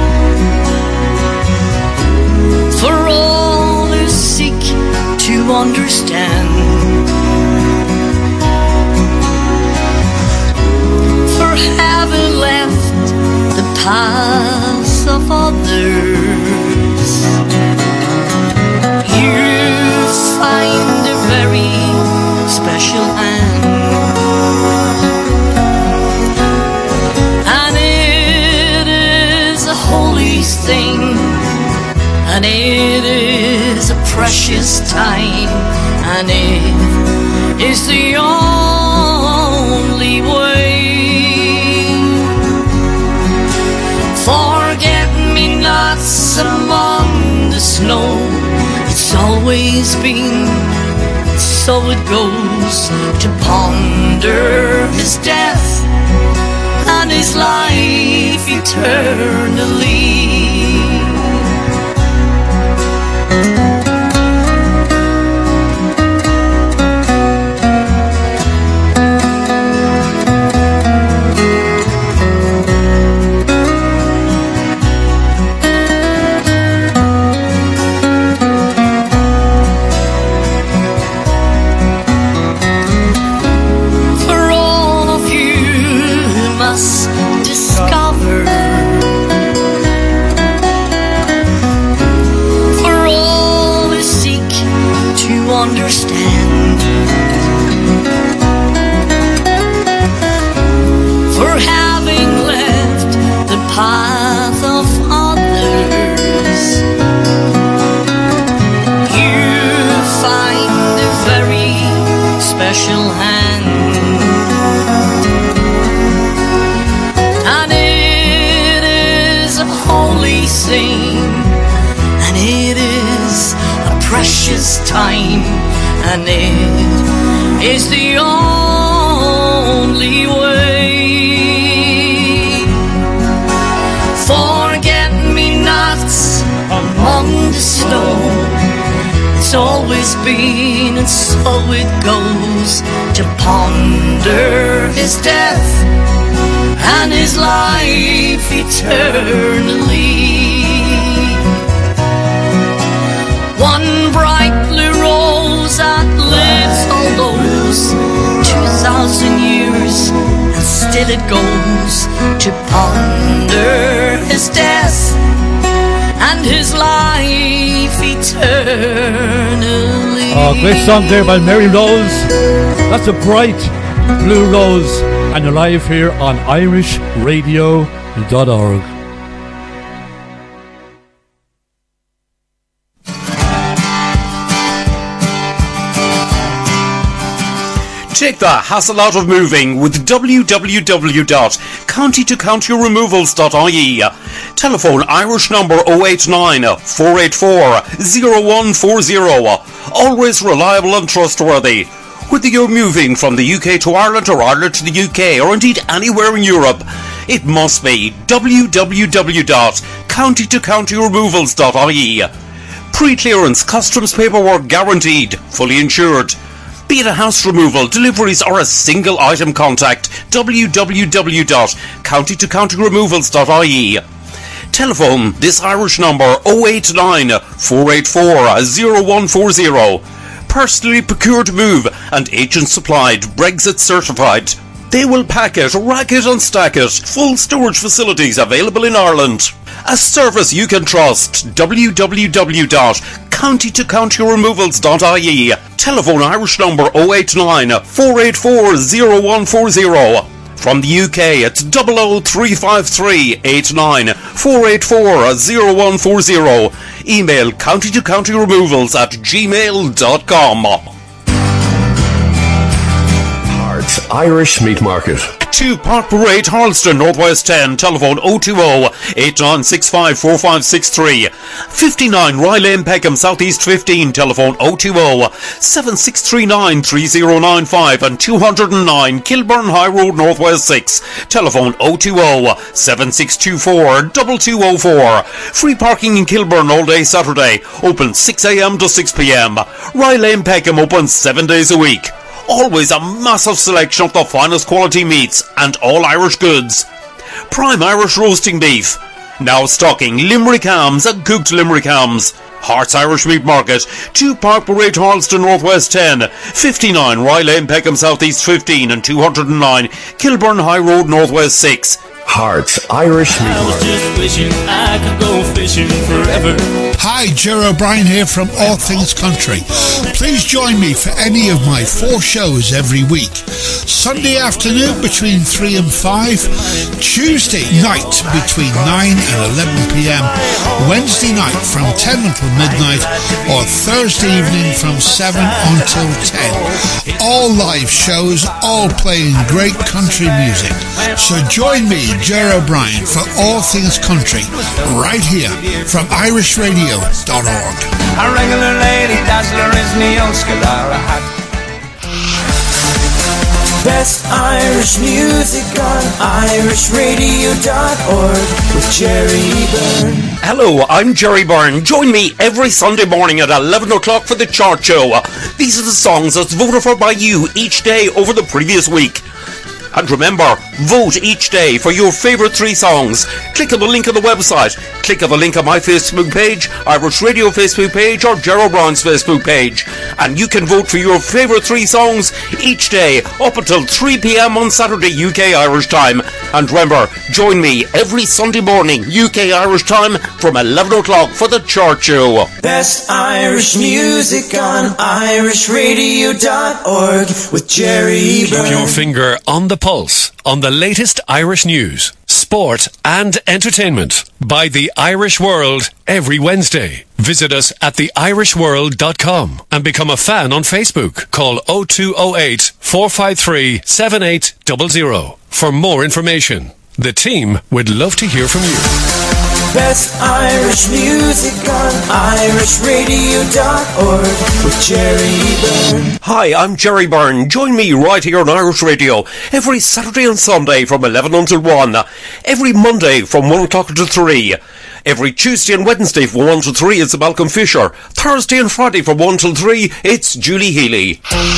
always thing, and it is a precious time, and it is the only way. Forget-me-nots among the snow, it's always been, so it goes, to ponder his death and his life eternally. Understand, for having left the path of others, you find a very special hand, and it is a holy thing, and it is a precious time, and it is the only way. Forget-me-nots among the snow, it's always been and so it goes, to ponder his death and his life eternally. One bright blue rose that lives all those two thousand years, and still it goes, to ponder his death and his life eternally. Oh, great song there by Mary Rose. That's a bright blue rose, and you're live here on Irish Radio dot org. Take the hassle out of moving with w w w dot county to county removals dot I E. Telephone Irish number oh eight nine, four eight four, oh one four oh. Always reliable and trustworthy. Whether you're moving from the U K to Ireland or Ireland to the U K, or indeed anywhere in Europe, it must be w w w dot county to county removals dot I E. Pre-clearance customs paperwork guaranteed, fully insured. Be it a house removal, deliveries or a single item, contact w w w dot county to county removals dot I E. Telephone this Irish number oh eight nine, four eight four, oh one four oh. Personally procured move and agent supplied, Brexit certified. They will pack it, rack it and stack it. Full storage facilities available in Ireland. A service you can trust. w w w dot county to county removals dot I E. Telephone Irish number oh eight nine, four eight four, oh one four oh. From the U K, it's double oh three five three, eight nine, four eight four, oh one four oh. Email county to county removals at gmail dot com. Hearts Irish Meat Market. two Park Parade, Harleston, Northwest ten. Telephone oh two oh, eight nine six five, four five six three. fifty-nine Rye Lane, Peckham, Southeast fifteen. Telephone oh two oh, seven six three nine, three oh nine five. And two oh nine Kilburn High Road, Northwest six. Telephone oh two oh, seven six two four, two two oh four. Free parking in Kilburn all day Saturday. Open six a m to six p m. Rye Lane, Peckham, open seven days a week. Always a massive selection of the finest quality meats and all Irish goods. Prime Irish roasting beef. Now stocking Limerick hams and cooked Limerick hams. Hearts Irish Meat Market, two Park Parade, Harleston, Northwest ten. fifty-nine Rye Lane, Peckham, Southeast fifteen. And two oh nine Kilburn High Road, Northwest six. Hearts Irish Meat I was Market. just wishing I could go wishing forever. Hi, Ger O'Brien here from All Things Country. Please join me for any of my four shows every week. Sunday afternoon between three and five, Tuesday night between nine and eleven p.m, Wednesday night from ten until midnight, or Thursday evening from seven until ten. All live shows, all playing great country music. So join me, Ger O'Brien, for All Things Country, right here from Irish Radio dot org. A regular lady dazzler is me old Scalara hat. Best Irish music on Irish Radio dot org with Jerry Byrne. Hello, I'm Jerry Byrne. Join me every Sunday morning at eleven o'clock for the chart show. These are the songs that's voted for by you each day over the previous week. And remember, vote each day for your favourite three songs. Click on the link on the website. Click on the link on my Facebook page, Irish Radio Facebook page, or Ger O'Brien's Facebook page. And you can vote for your favourite three songs each day up until three p.m. on Saturday U K Irish time. And remember, join me every Sunday morning U K Irish time from eleven o'clock for the chart show. Best Irish music on Irish Radio dot org with Jerry Byrne. Keep your finger on the pulse on the latest Irish news, sport and entertainment by The Irish World every Wednesday. Visit us at the irish world dot com and become a fan on Facebook. Call oh two oh eight, four five three, seven eight zero zero for more information. The team would love to hear from you. Best Irish music on Irish Radio dot org with Jerry Byrne. Hi, I'm Jerry Byrne. Join me right here on Irish Radio every Saturday and Sunday from eleven until one. Every Monday from one o'clock until three. Every Tuesday and Wednesday from one till three, it's Malcolm Fisher. Thursday and Friday from one till three, it's Julie Healy.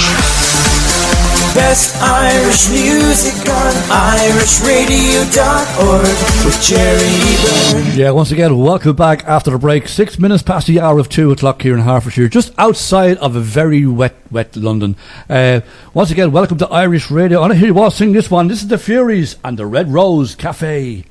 Best Irish music on Irish Radio dot org with Jerry Byrne. Yeah, once again, welcome back after the break. Six minutes past the hour of two o'clock here in Hertfordshire, just outside of a very wet, wet London. Uh, once again, welcome to Irish Radio. I want to hear you all sing this one. This is the Furies and the Red Rose Cafe.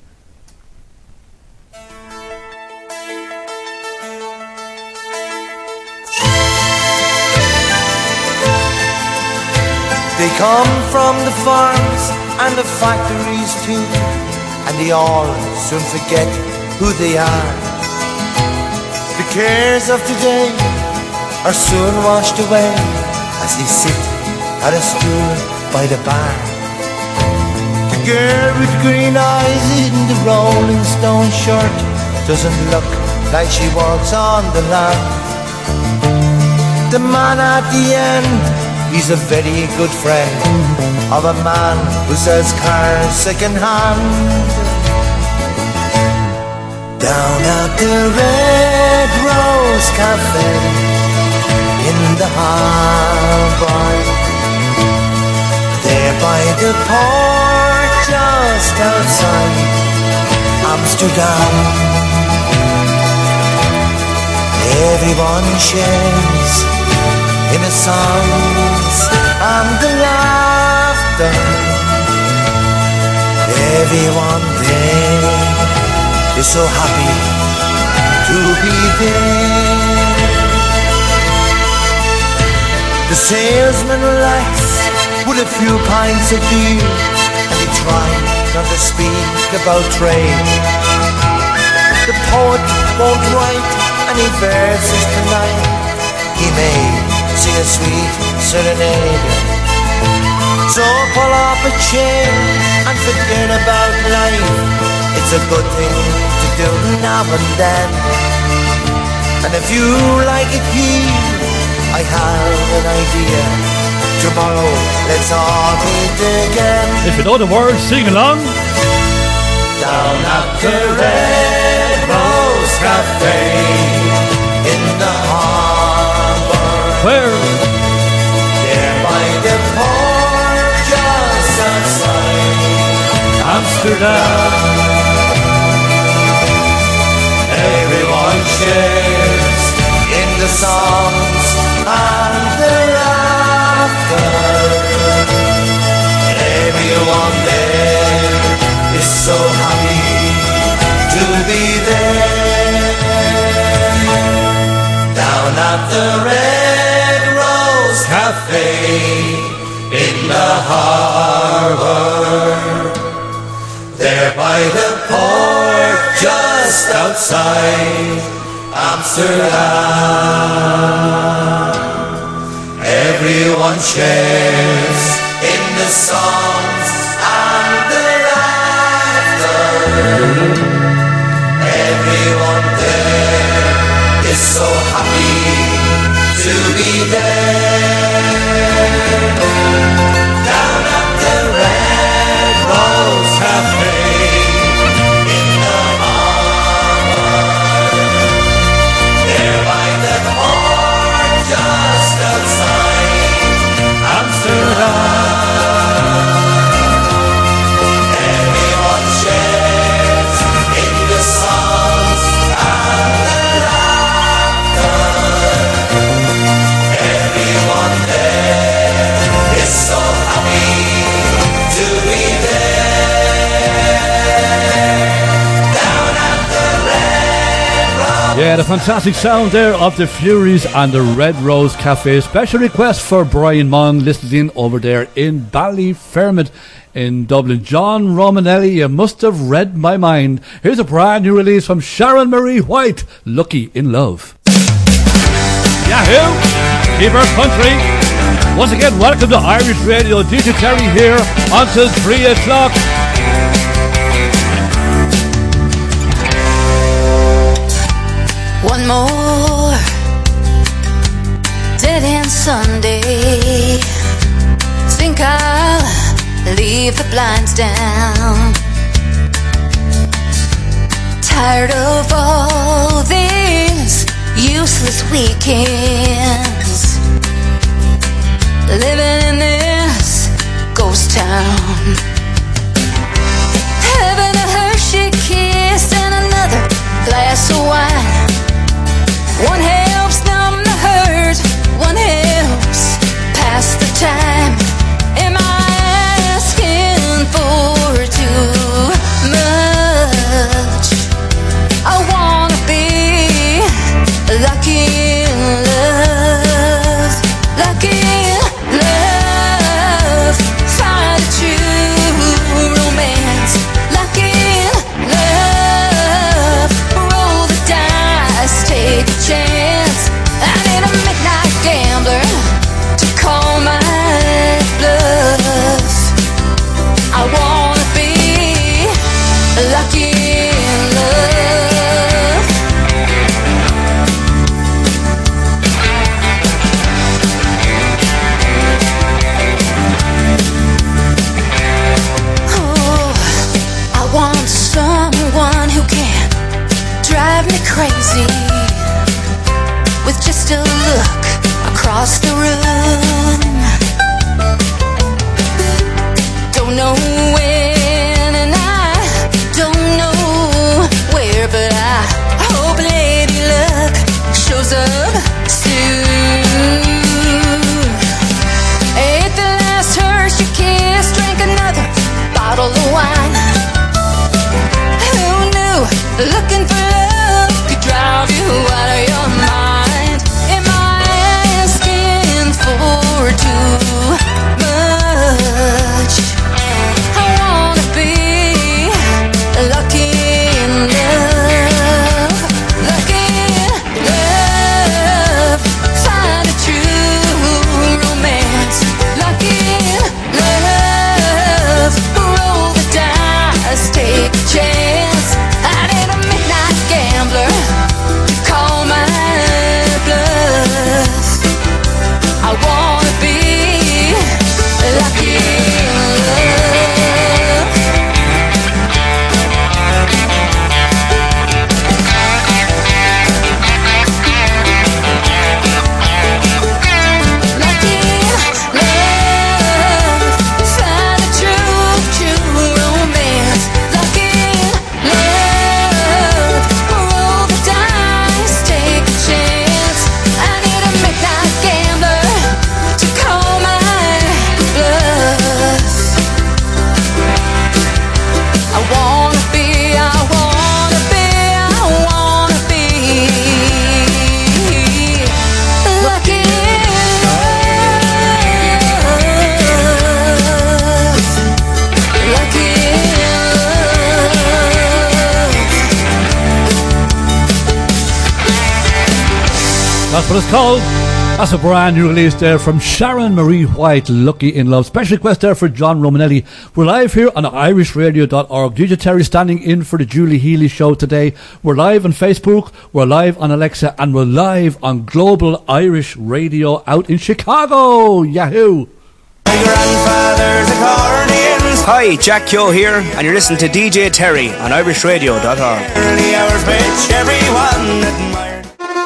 They come from the farms and the factories too, and they all soon forget who they are. The cares of today are soon washed away as they sit at a stool by the bar. The girl with green eyes in the Rolling Stone shirt doesn't look like she walks on the land. The man at the end, he's a very good friend of a man who sells cars second hand. Down at the Red Rose Cafe in the harbour, there by the port just outside Amsterdam, everyone shares in the songs and the laughter. Everyone there is so happy to be there. The salesman relaxes with a few pints of beer, and he tries not to speak about trade. The poet won't write any verses tonight. He may sing a sweet serenade. So pull off a chair and forget about life. It's a good thing to do now and then. And if you like it here, I have an idea. Tomorrow let's all meet again. If you know the words, sing along. Down at the Red Rose Cafe in the harbour, where? There by the port just outside Amsterdam. Everyone shares in the songs and the laughter. Everyone there is so happy to be there. harbor, there by the port just outside Amsterdam. Everyone shares in the songs and the laughter. Everyone there is so happy to be there. Down at the Red Rose Cafe in the harbor, there by the port just outside Amsterdam. Everyone shares in the songs and the laughter. Everyone there is so happy to be there. Down at the Red Rose. Yeah, the fantastic sound there of the Furies and the Red Rose Cafe. Special request for Brian Mong, listening over there in Ballyfermot in Dublin. John Romanelli, you must have read my mind. Here's a brand new release from Sharon Marie White, Lucky in Love. Yahoo! Keep our country. Once again, welcome to Irish Radio. D J Terry here until three o'clock. One more dead end Sunday. Think I'll leave the blinds down. Tired of all these useless weekends, living in this ghost town. Having a Hershey kiss and another glass of wine. One helps numb the hurt, one helps pass the time. Am I asking for too much? I wanna be lucky in love, lucky in love. Find a true romance, lucky in love. Roll the dice, take a chance. I need a midnight gambler to call my bluff. I wanna be lucky in love. Oh, I want someone who can drive me crazy with just a look across the room. Don't know when and I don't know where, but I hope Lady Luck shows up soon. Ate the last Hershey kiss, drank another bottle of wine. Who knew looking for love could drive you out of your mind? Am I asking for too much? I That's what it's called. That's a brand new release there from Sharon Marie White, Lucky in Love. Special request there for John Romanelli. We're live here on irish radio dot org. D J Terry standing in for the Julie Healy show today. We're live on Facebook, we're live on Alexa, and we're live on Global Irish Radio out in Chicago. Yahoo! My grandfather's accordions. Hi, Jack Kyo here, and you're listening to D J Terry on irish radio dot org. Early hours which everyone admired.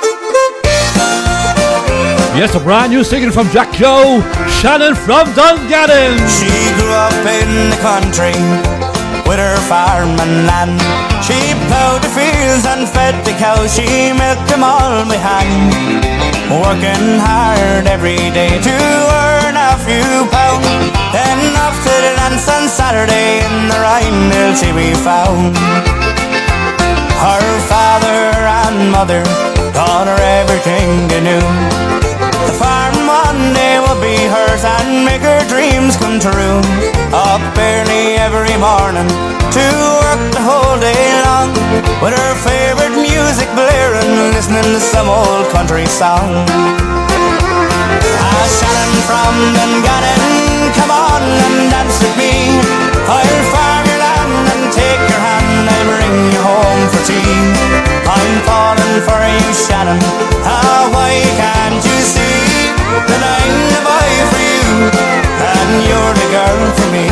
Yes, a brand new singing from Jack Kyo, Shannon from Dungannon. She grew up in the country with her farm and land. She ploughed the fields and fed the cows. She milked them all by hand, working hard every day to earn a few pounds. Then off to the dance on Saturday in the Rhine till she be found. Her father and mother taught her everything they knew. The farm one day will be hers and make her dreams come true. Up early every morning to work the whole day long, with her favourite music blaring, listening to some old country song. Ah, Shannon from Dungannon, come on and dance with me. I'll farm your land and take your hand, I'll bring you home for tea. I'm falling for you, Shannon, ah, why can't you see that I'm the boy for you and you're the girl for me?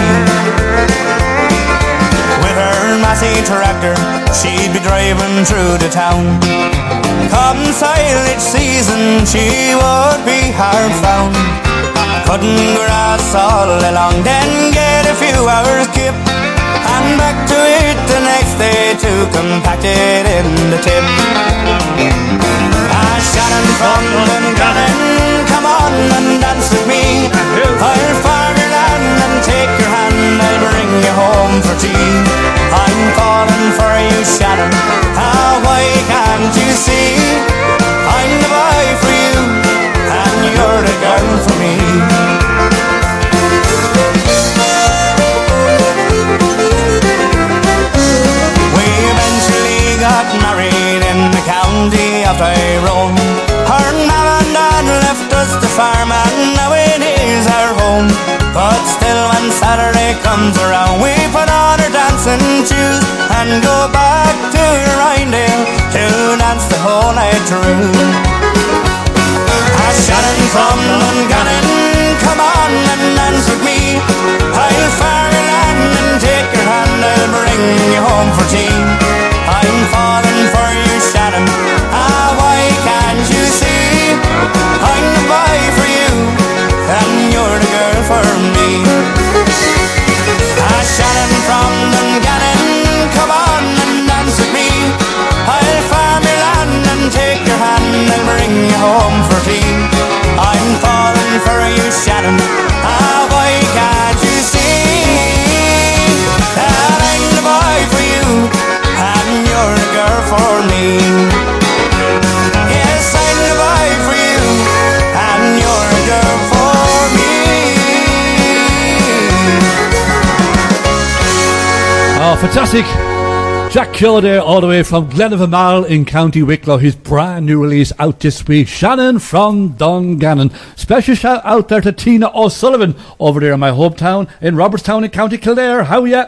With her massy tractor she'd be driving through the town. Come silage season she would be hard found, cutting grass all along, then get a few hours kip, and back to it the next day to compact it in the tip. Ah, Shannon from Dungannon, come on and dance with me. I'll farm your land and take your hand, I'll bring you home for tea. I'm falling for you, Shannon, ah, why can't you see? I'm the boy for you and you're the girl for me. We eventually got married in the county of Tyrone. Her mum and dad left us to farm and now it is our home. But still when Saturday comes around we put on our dancing shoes and go back to Rhinedale to dance the whole night through. Ah, Shannon from Dungannon, come on and dance with me. I'll farm your land and take your hand, I'll bring you home for tea. I'm falling for you, Shannon, ah, why can't you see? I'm the boy for you and you're the girl for me. Ah, Shannon from Dungannon, come on and dance with me. I'll farm your land and take your hand and bring you home for tea. I'm falling for you, Shannon, ah, why can't you see that I'm the boy for you and you're the girl for me? Yes, I'm the boy for you and you're the girl for me. Oh, fantastic. Jack Kyo there, all the way from Glenavermal in County Wicklow. His brand new release out this week, Shannon from Dungannon. Special shout out there to Tina O'Sullivan over there in my hometown in Robertstown in County Kildare. How are ya?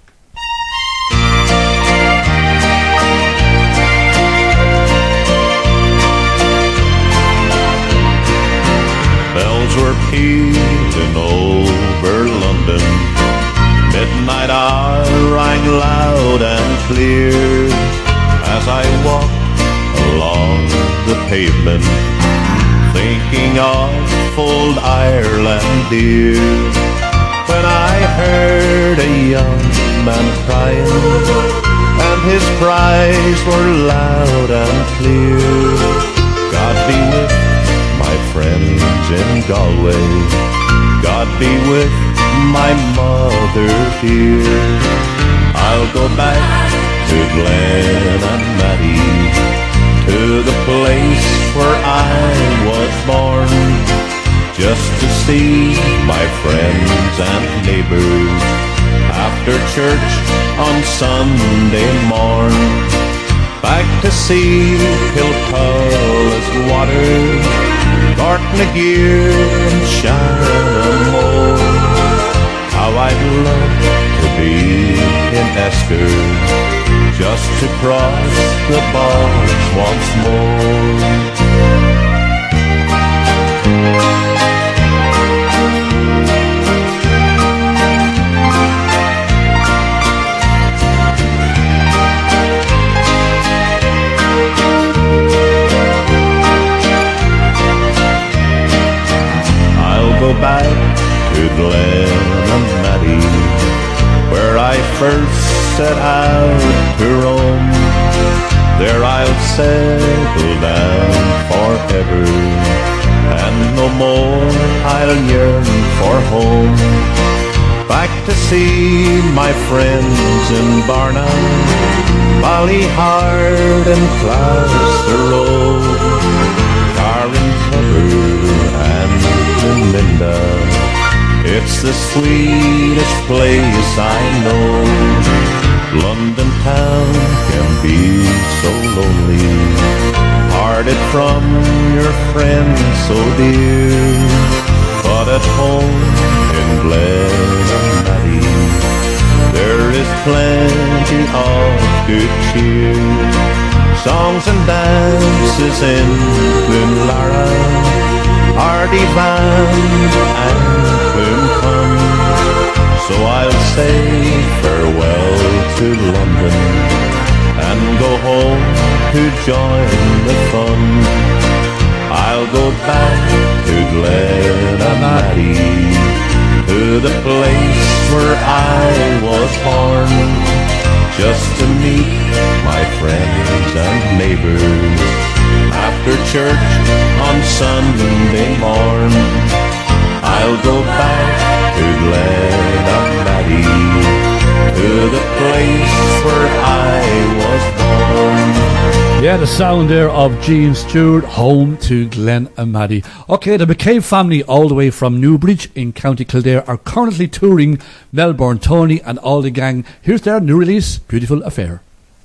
Bells were pealing over London. Midnight hour rang loud and clear as I walked along the pavement, thinking of old Ireland dear, when I heard a young man crying, and his cries were loud and clear. God be with my friends in Galway, God be with my mother dear. I'll go back to Glen and Maddie, to the place where I was born, just to see my friends and neighbors after church on Sunday morn. back to see Kilcullis water, Gartnagear and Shanamore. How I'd love to be in Esker, just to cross the bars once more. Go back to Glenamaddie, where I first set out to roam. There I'll settle down forever, and no more I'll yearn for home. Back to see my friends in Barna, Ballyhard and Clouster, Carrin and Linda. It's the sweetest place I know. London town can be so lonely, parted from your friends so dear. But at home in Glenamaddie, there is plenty of good cheer. Songs and dances in Glenlara, Hardy Band and Cloomcon. So I'll say farewell to London and go home to join the fun. I'll go back to Glenamaddie, to the place where I was born, just to meet my friends and neighbors after church on Sunday morn. I'll go back to Glenamaddie, to the place where I was born. Yeah, the sound there of Gene Stewart, Home to Glenamaddie. Okay, the McCabe family, all the way from Newbridge in County Kildare, are currently touring Melbourne. Tony and all the gang. Here's their new release, Beautiful Affair.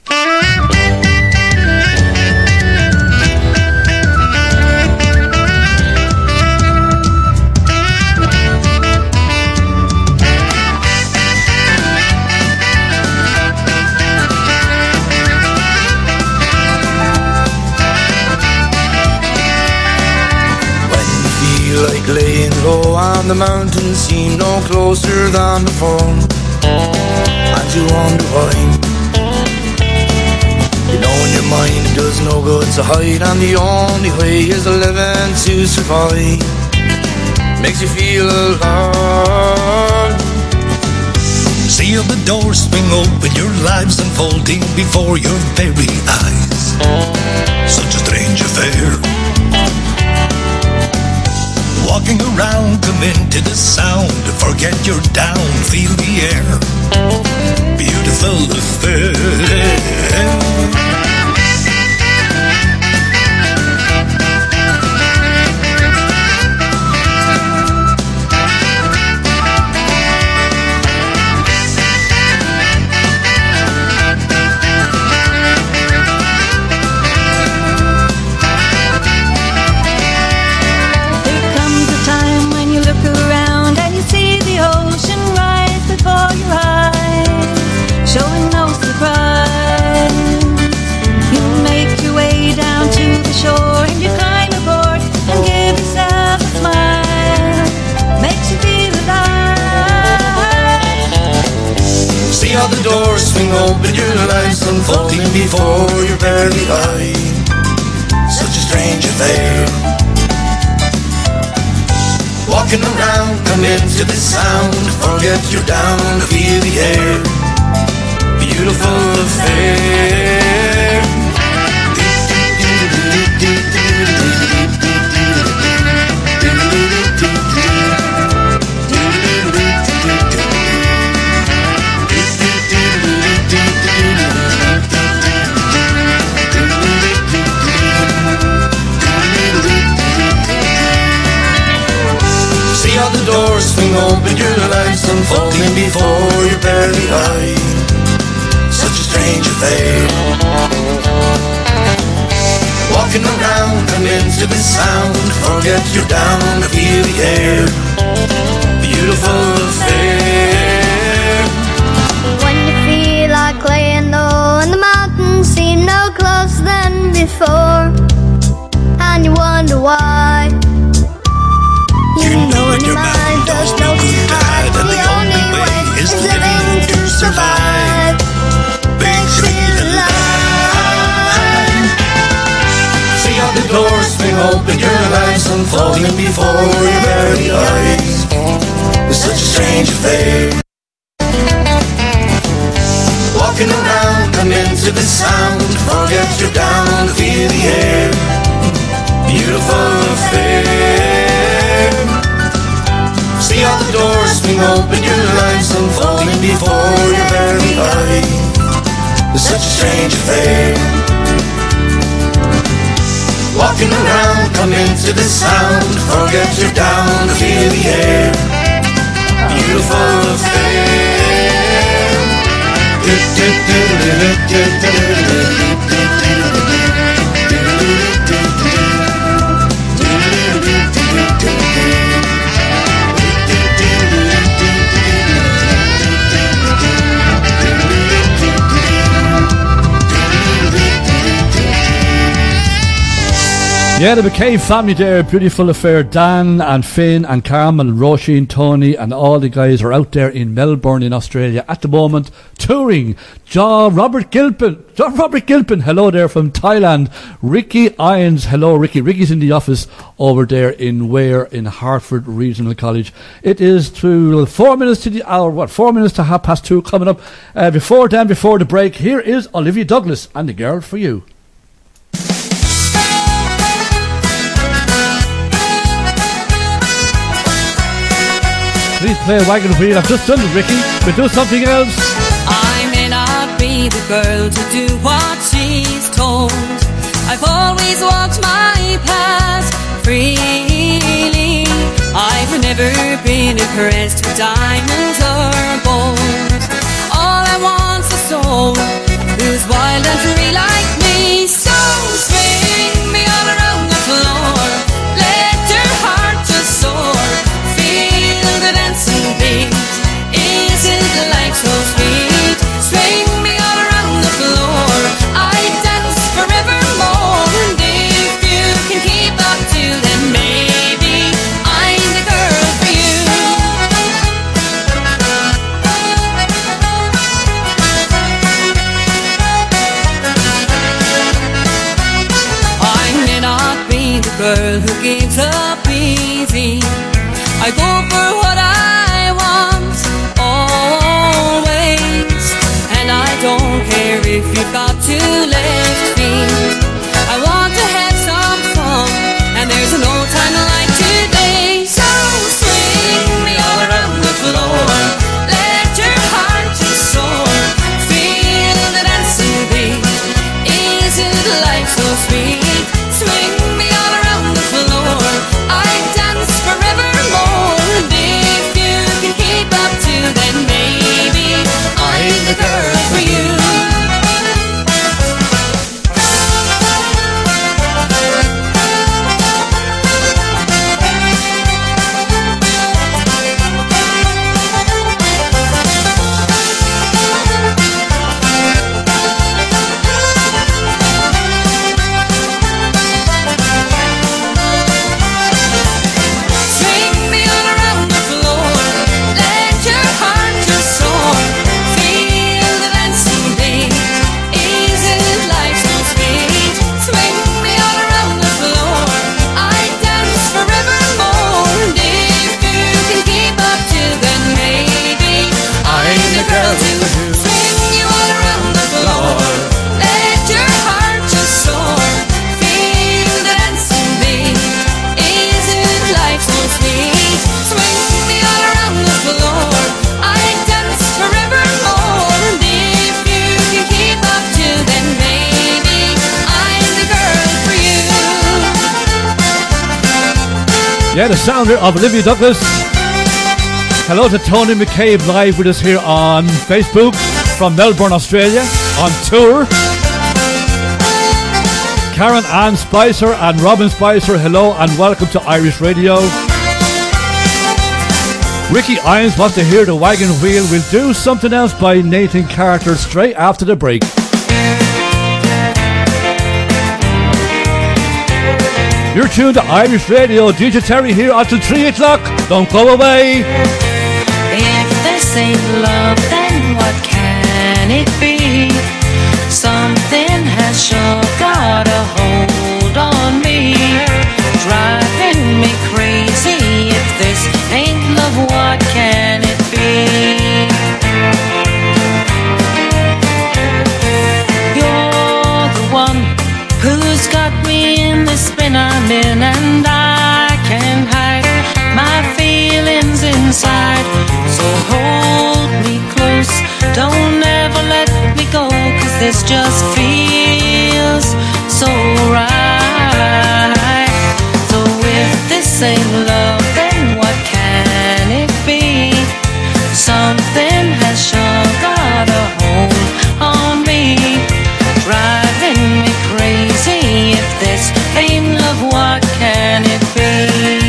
Like laying low on the mountain, seem no closer than before, and you wonder why. You know in your mind it does no good to hide, and the only way is living to survive. Makes you feel alive. See the doors swing open, your lives unfolding before your very eyes. Such a strange affair. Walking around, come into the sound, forget you're down, feel the air. Beautiful affair. The doors swing open, your life's unfolding before your very eye. Such a strange affair. Walking around, come into the sound, forget you're down, feel the air. Beautiful affair. The doors swing open, your life's unfolding before your very eye. Such a strange affair. Walking around, come into the sound. Forget you're down to feel the air. Beautiful affair. When you feel like laying low and the mountains seem no closer than before, and you wonder why. You, you know in your mind there's no good to hide, and the only way is living to survive. Big city life. See all the doors swing open, your lives unfolding before your very eyes. It's such a strange affair. Walking around, come into the sound. Forget you're down to feel the air. Beautiful affair. See all the doors swing open, your lives unfolding before your very eyes. It's such a strange affair. Walking around, come into the sound. Forget you're down to feel the air. Beautiful affair. Yeah, the McCabe family there, beautiful affair. Dan and Finn and Carmel and Roisin, Tony and all the guys are out there in Melbourne in Australia at the moment touring. John Robert Gilpin, John Robert Gilpin, hello there from Thailand. Ricky Irons, hello Ricky. Ricky's in the office over there in Ware in Hartford Regional College. It is to four minutes to the hour, what, four minutes to half past two coming up. Uh, before then, before the break, here is Olivia Douglas and The Girl for You. Please play a wagon wheel. I've just done it, Ricky. But do something else. I may not be the girl to do what she's told. I've always walked my path freely. I've never been impressed with diamonds or gold. All I want's a soul who's wild and free like me. So swing me all around the floor. Let your heart just soar. The dancing beat, isn't life so sweet? Swing me all around the floor. I dance forevermore. And if you can keep up to then maybe I'm the girl for you. I may not be the girl who gives up easy. I go for what I want, always. And I don't care if you've got two left feet. I want to have some fun, and there's no time like today. So swing me all around the floor. Let your heart just soar. Feel the dancing beat. Isn't life so sweet? Swing me all around the floor. I dance forever. Then maybe I'm the girl for you. Yeah, the sounder of Olivia Douglas. Hello to Tony McCabe live with us here on Facebook from Melbourne, Australia, on tour. Karen Ann Spicer and Robin Spicer, hello and welcome to Irish Radio. Ricky Irons wants to hear The Wagon Wheel. We'll do Something Else by Nathan Carter straight after the break. You're tuned to Irish Radio. D J Terry here until three o'clock. Don't go away. If this ain't love, then what can it be? Something has sure got a hold on me, driving me crazy. If this ain't love, what can it be? You're the one who's got me in the spin I'm in, and I can't hide my feelings inside. So hold me close, don't ever let me go, 'cause this just feels so right. So if this ain't love, then what can it be? Something has sure got a hold on me, driving me crazy. If this ain't love, what can it be?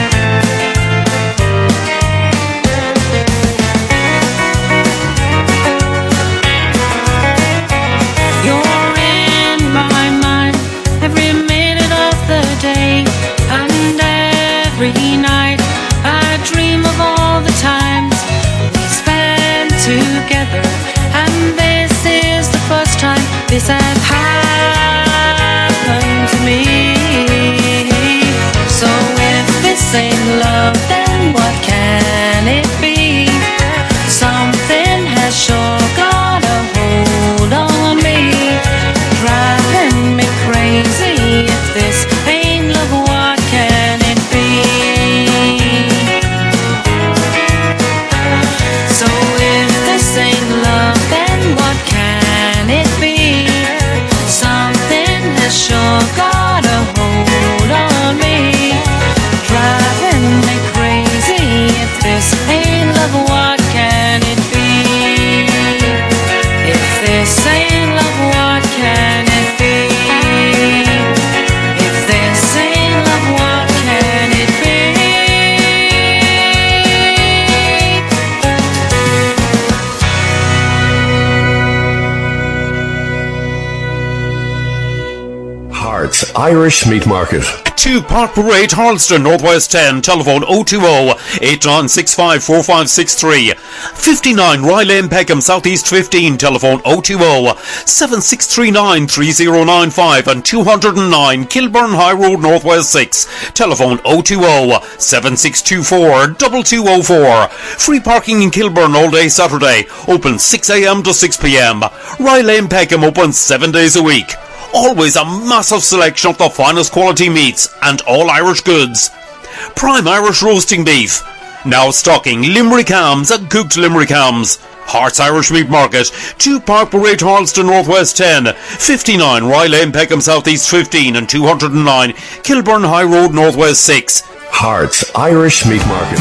You're in my mind every minute of the day, and every night I dream of all the times we spent together. And this is the first time this has happened to me. So if this ain't love, then what can it be? Something has sure got a hold on me, driving me crazy. If this ain't love, what can it be? So if this ain't love, then what can it be? Something has sure got a hold on me, driving me crazy. If this ain't love, what can it be? If this ain't love, what can it be? If this ain't love, what can it be? Hearts Irish Meat Market. two Park Parade, Harleston, Northwest ten, telephone oh two oh, eight nine six five, four five six three. fifty-nine Rye Lane, Peckham, Southeast fifteen, telephone oh two oh, seven six three nine, three oh nine five, and two oh nine Kilburn High Road, Northwest six, telephone oh two oh, seven six two four, two two oh four. Free parking in Kilburn all day Saturday, open six a.m. to six p.m. Rye Lane, Peckham, open seven days a week. Always a massive selection of the finest quality meats and all Irish goods. Prime Irish roasting beef. Now stocking Limerick hams and cooked Limerick hams. Hearts Irish Meat Market, two Park Parade, Harleston, Northwest ten, fifty-nine Rye Lane, Peckham, Southeast fifteen, and two oh nine Kilburn High Road, Northwest six. Hearts Irish Meat Market.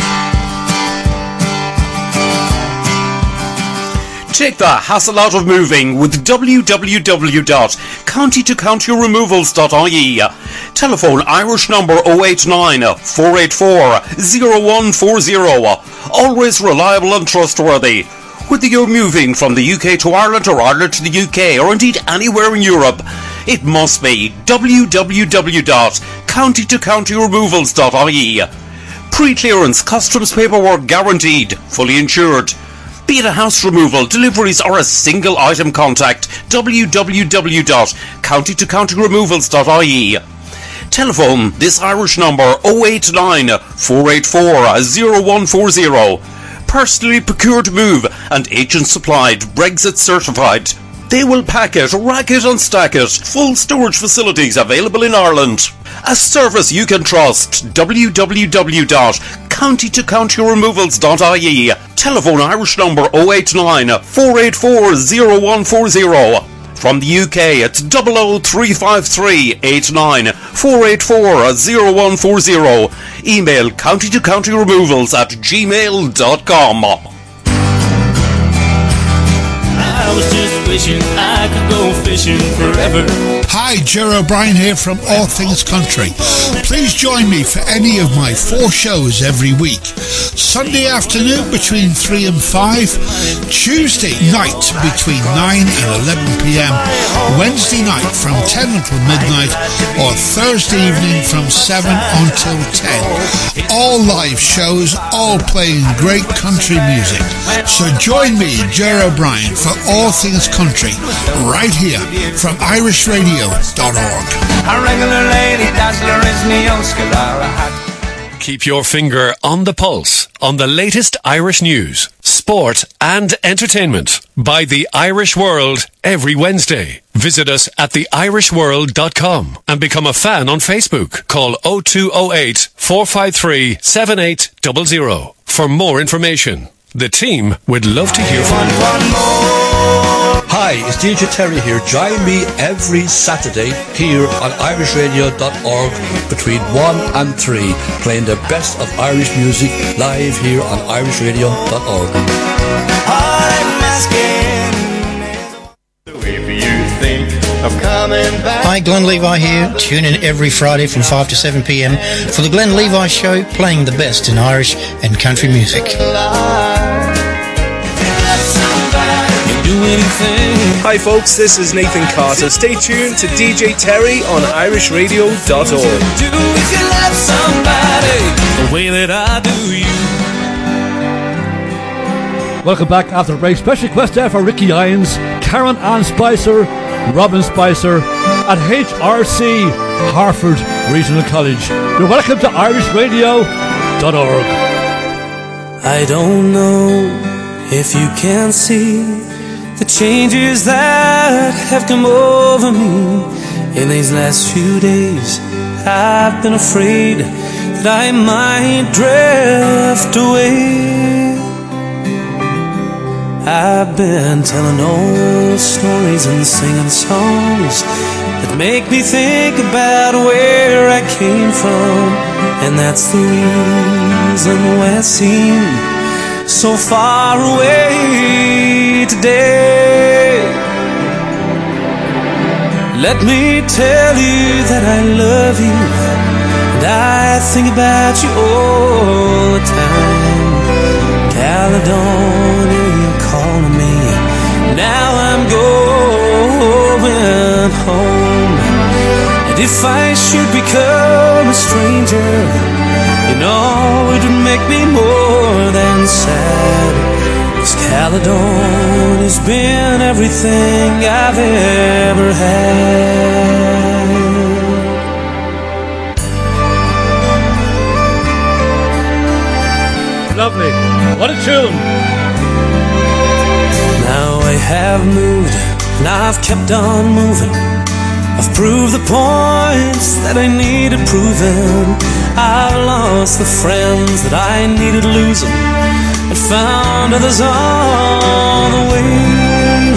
Take the hassle out of moving with w w w dot county to county removals dot I E. Telephone Irish number oh eight nine, four eight four, oh one four oh. Always reliable and trustworthy. Whether you're moving from the U K to Ireland or Ireland to the U K or indeed anywhere in Europe, it must be w w w dot county to county removals dot I E. Pre-clearance customs paperwork guaranteed, fully insured. Be it a house removal, deliveries or a single item contact, w w w dot county to county removals dot I E. Telephone this Irish number oh eight nine, four eight four, oh one four oh. Personally procured move and agent supplied, Brexit certified. They will pack it, rack it and stack it. Full storage facilities available in Ireland. A service you can trust. w w w dot county to county removals dot I E. Telephone Irish number oh eight nine, four eight four, oh one four oh. From the U K, it's double oh three five three, eight nine, four eight four, oh one four oh. Email county to county removals at gmail dot com. I was just wishing I could go fishing forever. Hi, Ger O'Brien here from All Things Country. Please join me for any of my four shows every week. Sunday afternoon between three and five, Tuesday night between nine and eleven p.m, Wednesday night from ten until midnight, or Thursday evening from seven until ten. All live shows, all playing great country music. So join me, Ger O'Brien, for All Things Country, right here from irish radio dot org. A regular lady dazzler is Neoska Lara. Keep your finger on the pulse on the latest Irish news, sport and entertainment by The Irish World every Wednesday. Visit us at the irish world dot com and become a fan on Facebook. Call oh two oh eight, four five three, seven eight zero zero for more information. The team would love to hear from you. Hi, it's D J Terry here. Join me every Saturday here on irish radio dot org between one and three, playing the best of Irish music live here on irish radio dot org. I'm asking if you think of coming back. Hi, Glenn Levi here. Tune in every Friday from five to seven p.m. for the Glenn Levi Show, playing the best in Irish and country music. Hi folks, this is Nathan Carter. Stay tuned to D J Terry on irish radio dot org. Do if you love somebody the way that I do you. Welcome back after the break. Special request there for Ricky Irons, Karen Ann Spicer, Robin Spicer at H R C, Harford Regional College. You're welcome to irish radio dot org. I don't know if you can see the changes that have come over me in these last few days. I've been afraid that I might drift away. I've been telling old stories and singing songs that make me think about where I came from, and that's the reason why I seem so far away today. Let me tell you that I love you, and I think about you all the time. Caledonia, you're calling me. Now I'm going home, and if I should become a stranger, you know it would make me more than sad. 'Cause Caledonia's been everything I've ever had. Lovely. What a tune. Now I have moved, and I've kept on moving. I've proved the points that I needed proving. I've lost the friends that I needed losing, and found others on the way.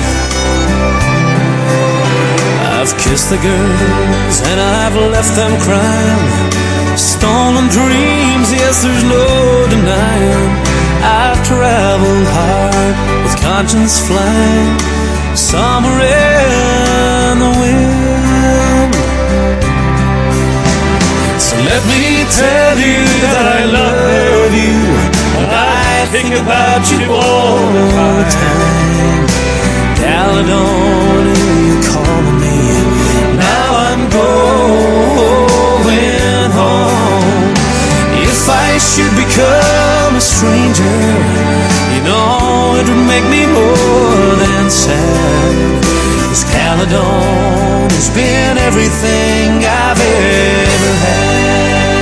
I've kissed the girls and I've left them crying. Stolen dreams, yes, there's no denying. I've traveled hard with conscience flying somewhere in the wind. So let me tell you that I love you, and I think about you all the time. Caledonia, you're calling me. Now I'm going home. If I should become a stranger, you know it would make me more than sad. 'Cause Caledonia's been everything I've ever had.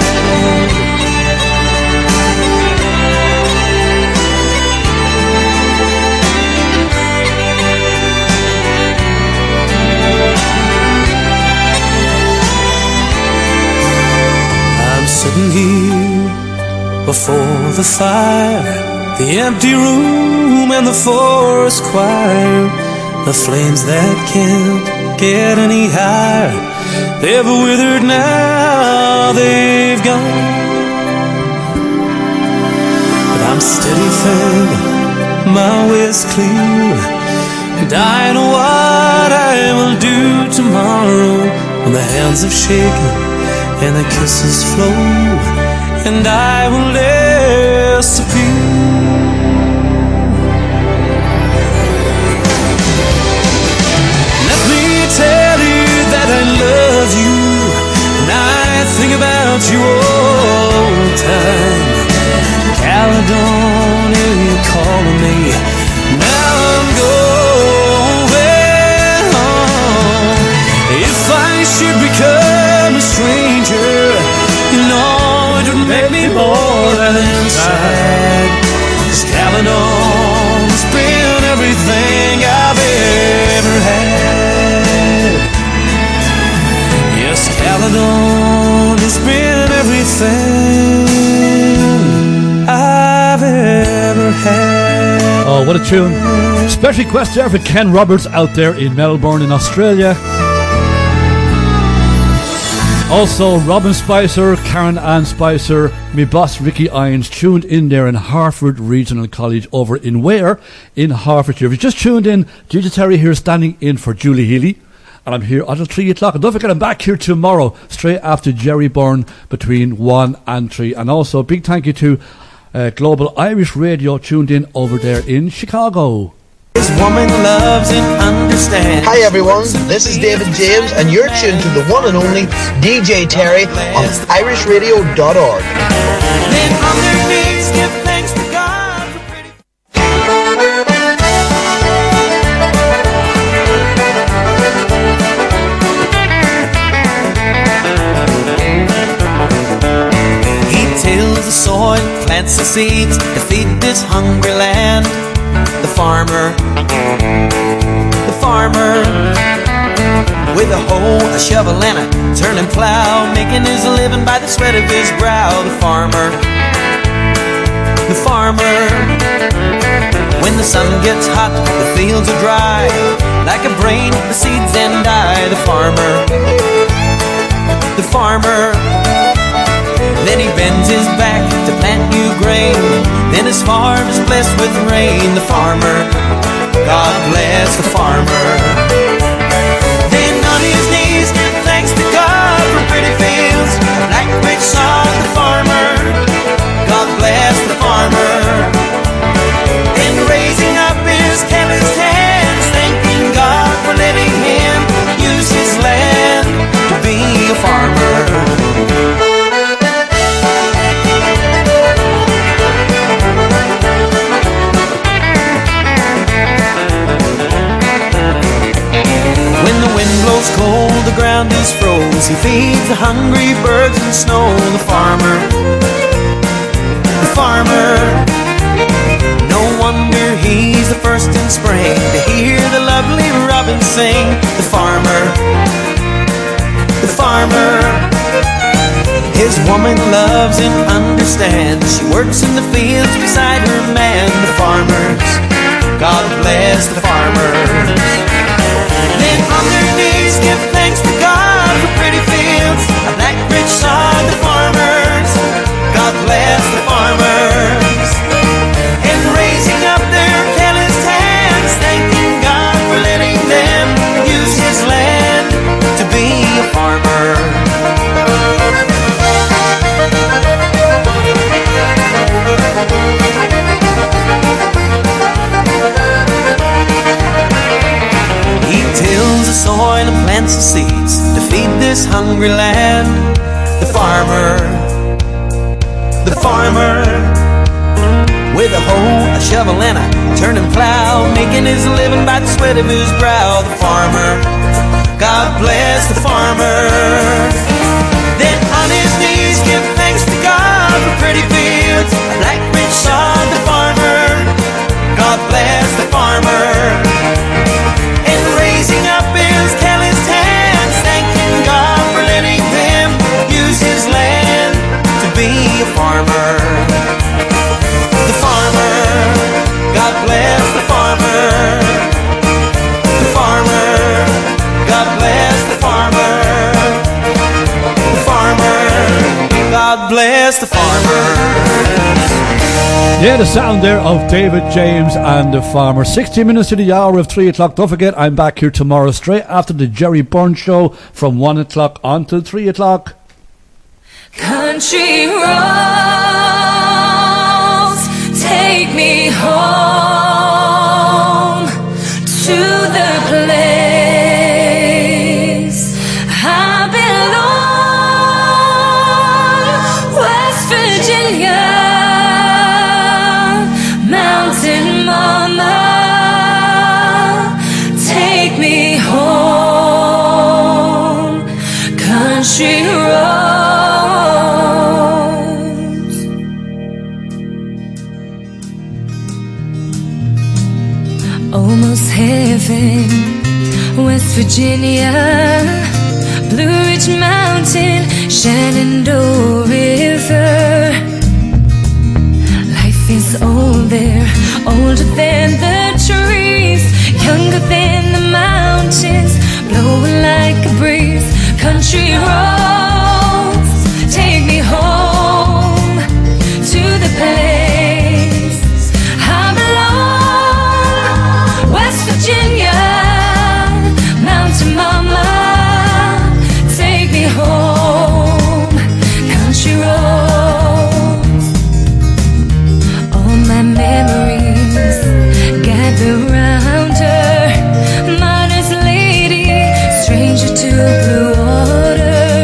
I'm sitting here before the fire, the empty room and the forest choir, the flames that can't get any higher. They've withered now, they've gone. But I'm steady thinking my way is clear. And I know what I will do tomorrow when the hands have shaken and the kisses flow, and I will disappear. Tell you that I love you, and I think about you all the time. Caledonia, you're calling me. Now I'm going home. If I should become a stranger, you know it would make me more than sad. 'Cause Caledonia's been everything I've ever had. Caledonia's been everything I've ever had. Oh, what a tune. Special request there for Ken Roberts out there in Melbourne in Australia. Also, Robin Spicer, Karen Ann Spicer, my boss Ricky Irons tuned in there in Harford Regional College over in Ware in Hertfordshire. If you just tuned in, D J Terry here standing in for Julie Healy. And I'm here until three o'clock. And don't forget, I'm back here tomorrow, straight after Jerry Byrne, between one and three. And also, a big thank you to uh, Global Irish Radio, tuned in over there in Chicago. This woman loves and understands. Hi everyone, this is David James, and you're tuned to the one and only D J Terry on irish radio dot org. Then on their knees give thanks to God for pretty... Tills the soil, plants the seeds to feed this hungry land. The farmer, the farmer, with a hoe, a shovel and a turning plow, making his living by the sweat of his brow. The farmer, the farmer, when the sun gets hot, the fields are dry. Like a brain, the seeds then die. The farmer, the farmer, then he bends his back to plant new grain. Then his farm is blessed with rain. The farmer, God bless the farmer. Then on his knees give thanks to God for pretty fields, a black rich sod. The farmer, God bless the farmer. Then raising up his calloused hands, thanking God for letting him use his land to be a farmer. Blows cold, the ground is froze. He feeds the hungry birds in snow. The farmer, the farmer, no wonder he's the first in spring to hear the lovely robin sing. The farmer, the farmer, his woman loves and understands. She works in the fields beside her man. The farmers, God bless the farmers. Then on their knees give thanks to God for pretty fields, a black rich sod. The farmers, God bless the farmers. And raising up their calloused hands, thanking God for letting them use his land to be a farmer. Tills the soil and plants the seeds to feed this hungry land. The farmer, the farmer, with a hoe, a shovel and a turning plow, making his living by the sweat of his brow. The farmer, God bless the farmer. Then on his knees give thanks to God for pretty fields, a black rich sod. The farmer, God bless the farmer. Raising up his calloused hands, thanking God for letting them use his land to be a farmer. The farmer, God bless the farmer. The farmer, God bless the farmer. The farmer, God bless the farmer. Yeah, the sound there of David James and the Farmer. sixty minutes to the hour of three o'clock. Don't forget, I'm back here tomorrow straight after the Jerry Byrne show from one o'clock on till three o'clock. Country roads take me home to the place I belong, West Virginia. Mountain mama, take me home, country roads. Almost heaven, West Virginia, Blue Ridge Mountain, Shenandoah River. Is old there, older than the trees, younger than the mountains, blowing like a breeze. Country roads take me home to the place I belong, West Virginia. Mountain mama, take me home, country roads. Memories gather round her, modest lady, stranger to blue water,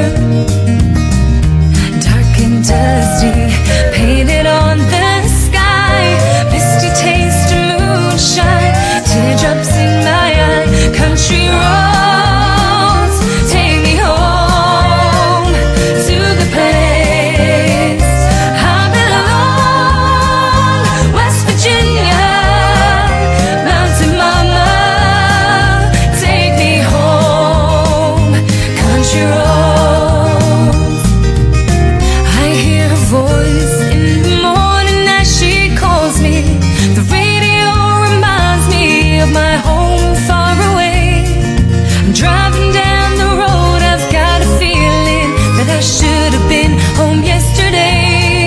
dark and dusty, painted on the sky, misty taste of moonshine, teardrops in my eye. Country roads take me home to the place I belong, West Virginia. Mountain mama, take me home, country roads. I hear her voice in the morning as she calls me. The radio reminds me of my home far away. I'm driving down the road, I've got a feeling that I should have been home yesterday.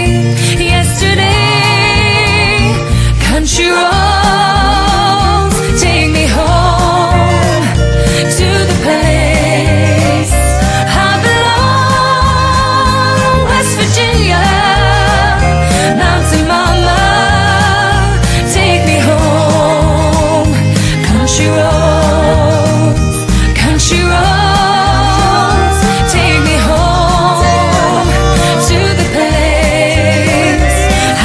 Yesterday, country roads take me home to the place I belong, West Virginia. Mountain mama, take me home, country roads, country roads take me home to the place I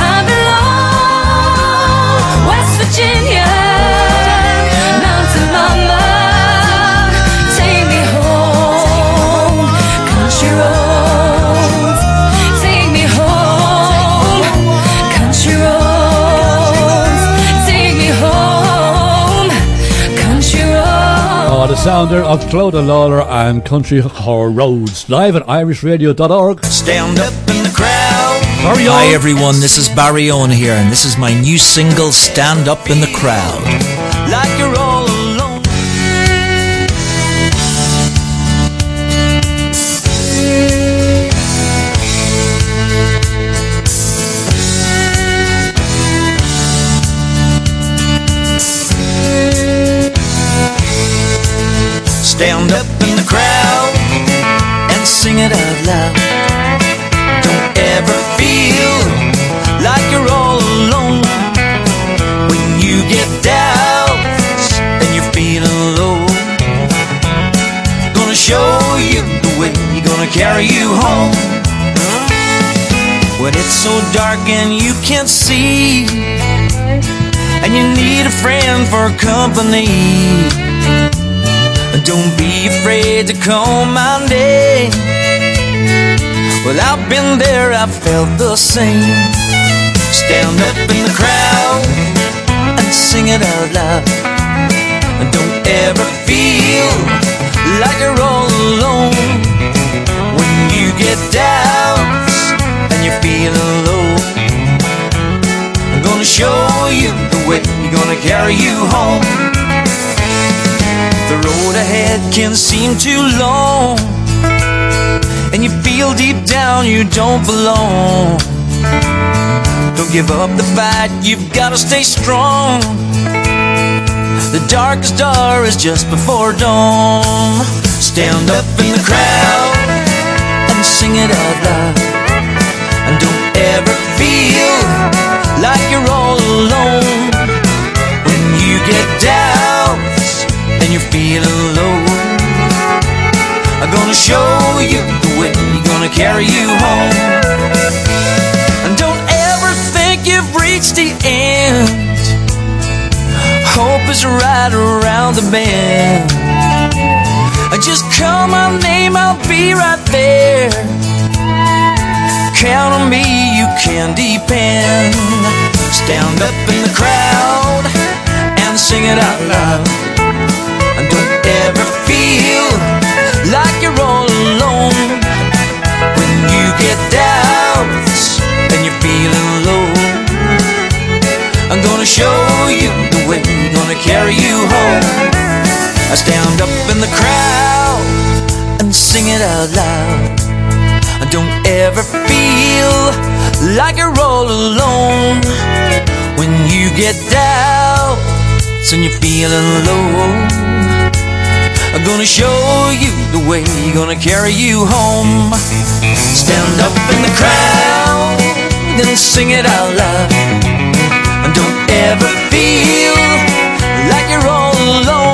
belong, West Virginia. Mountain mama, take me home, country roads, take me home, country roads, take me home, country roads. Oh, the sound there of Clodagh Lawler and Country Roads, live at irish radio dot org. Stand up in the crowd. Barry Hi Owen. everyone, this is Barry Owen here, and this is my new single, Stand Up in the Crowd. Like you're all alone. Stand up in the crowd and sing it out loud. Don't ever feel like you're all alone. When you get doubts and you're feeling low, gonna show you the way, gonna carry you home. When it's so dark and you can't see, and you need a friend for company, don't be afraid to call my name. Well, I've been there, I've felt the same. Stand up in the crowd and sing it out loud. Don't ever feel like you're all alone. When you get doubts and you're feeling low, I'm gonna show you the way, gonna carry you home. The road ahead can seem too long, and you feel deep down you don't belong. Don't give up the fight, you've gotta stay strong. The darkest hour is just before dawn. Stand up in the crowd and sing it out loud. And don't ever feel like you're all alone. When you get doubts and you're feeling low, I'm gonna show you the way, gonna carry you home. And don't ever think you've reached the end. Hope is right around the bend. Just call my name, I'll be right there. Count on me, you can depend. Stand up in the crowd and sing it out loud. And don't ever feel like you're all alone. When you get doubts and you're feeling low, I'm gonna show you the way, gonna carry you home. I stand up in the crowd and sing it out loud. I don't ever feel like you're all alone. When you get doubts and you're feeling low, I'm gonna show you the way, gonna carry you home. Stand up in the crowd and sing it out loud. And don't ever feel like you're all alone.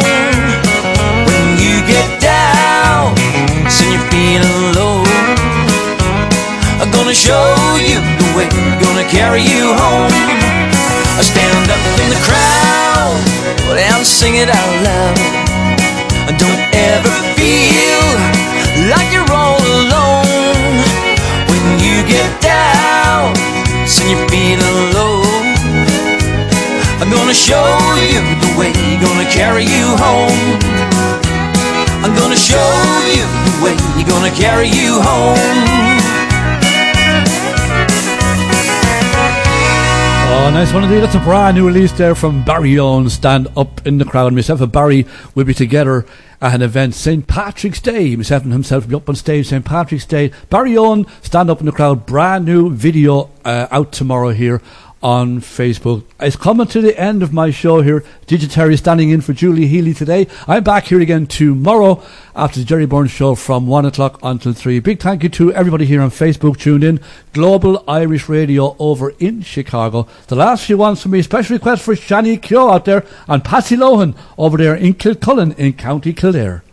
Get down, and you're feeling low, I'm gonna show you the way, gonna carry you home. I stand up in the crowd and sing it out loud. I don't ever feel like you're all alone. When you get down, and you're feeling low, I'm gonna show you the way, gonna carry you home. I'm gonna show you the way, you're gonna carry you home. Oh, nice one indeed. That's a brand new release there from Barry Owen, Stand Up in the Crowd. Myself and Barry will be together at an event, Saint Patrick's Day. Myself and himself will be up on stage, Saint Patrick's Day. Barry Owen, Stand Up in the Crowd, brand new video uh, out tomorrow here on Facebook. It's coming to the end of my show here. D J Terry standing in for Julie Healy today. I'm back here again tomorrow after the Jerry Burns show from one o'clock until three. Big thank you to everybody here on Facebook tuned in. Global Irish Radio over in Chicago. The last few ones from me, special request for Shani Kyo out there and Patsy Lohan over there in Kilcullen in County Kildare.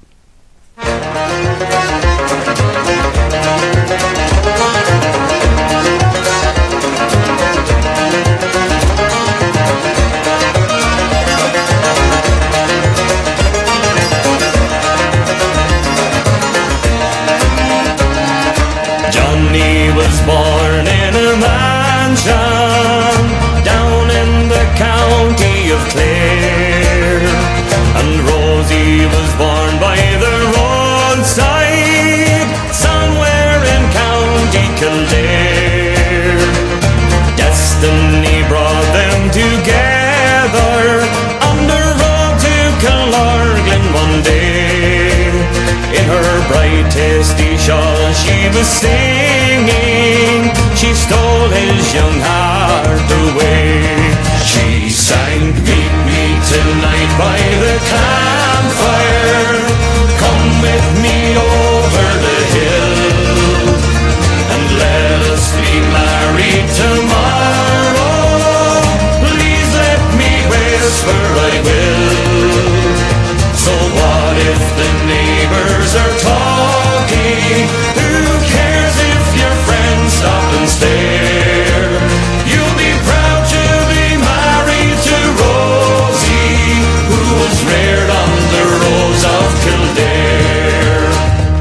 Was born in a mansion down in the county of Clare, and Rosie was born by the roadside somewhere in County Kildare. Destiny brought them together on the road to Killarglen one day. In her bright tasty shawl she was singing, she stole his young heart away. She sang, meet me tonight by the campfire, come with me over the hill, and let us be married tomorrow. Please let me whisper I will. So what if the neighbors are talking? Who cares if your friends stop and stare? You'll be proud to be married to Rosie, who was reared on the roads of Kildare.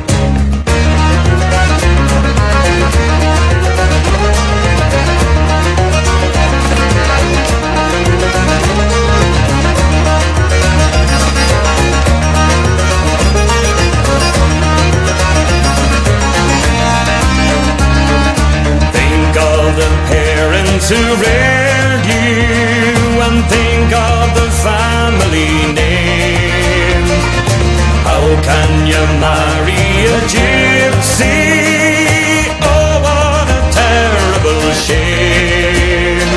The parents who reared you, and think of the family name. How can you marry a gypsy? Oh, what a terrible shame.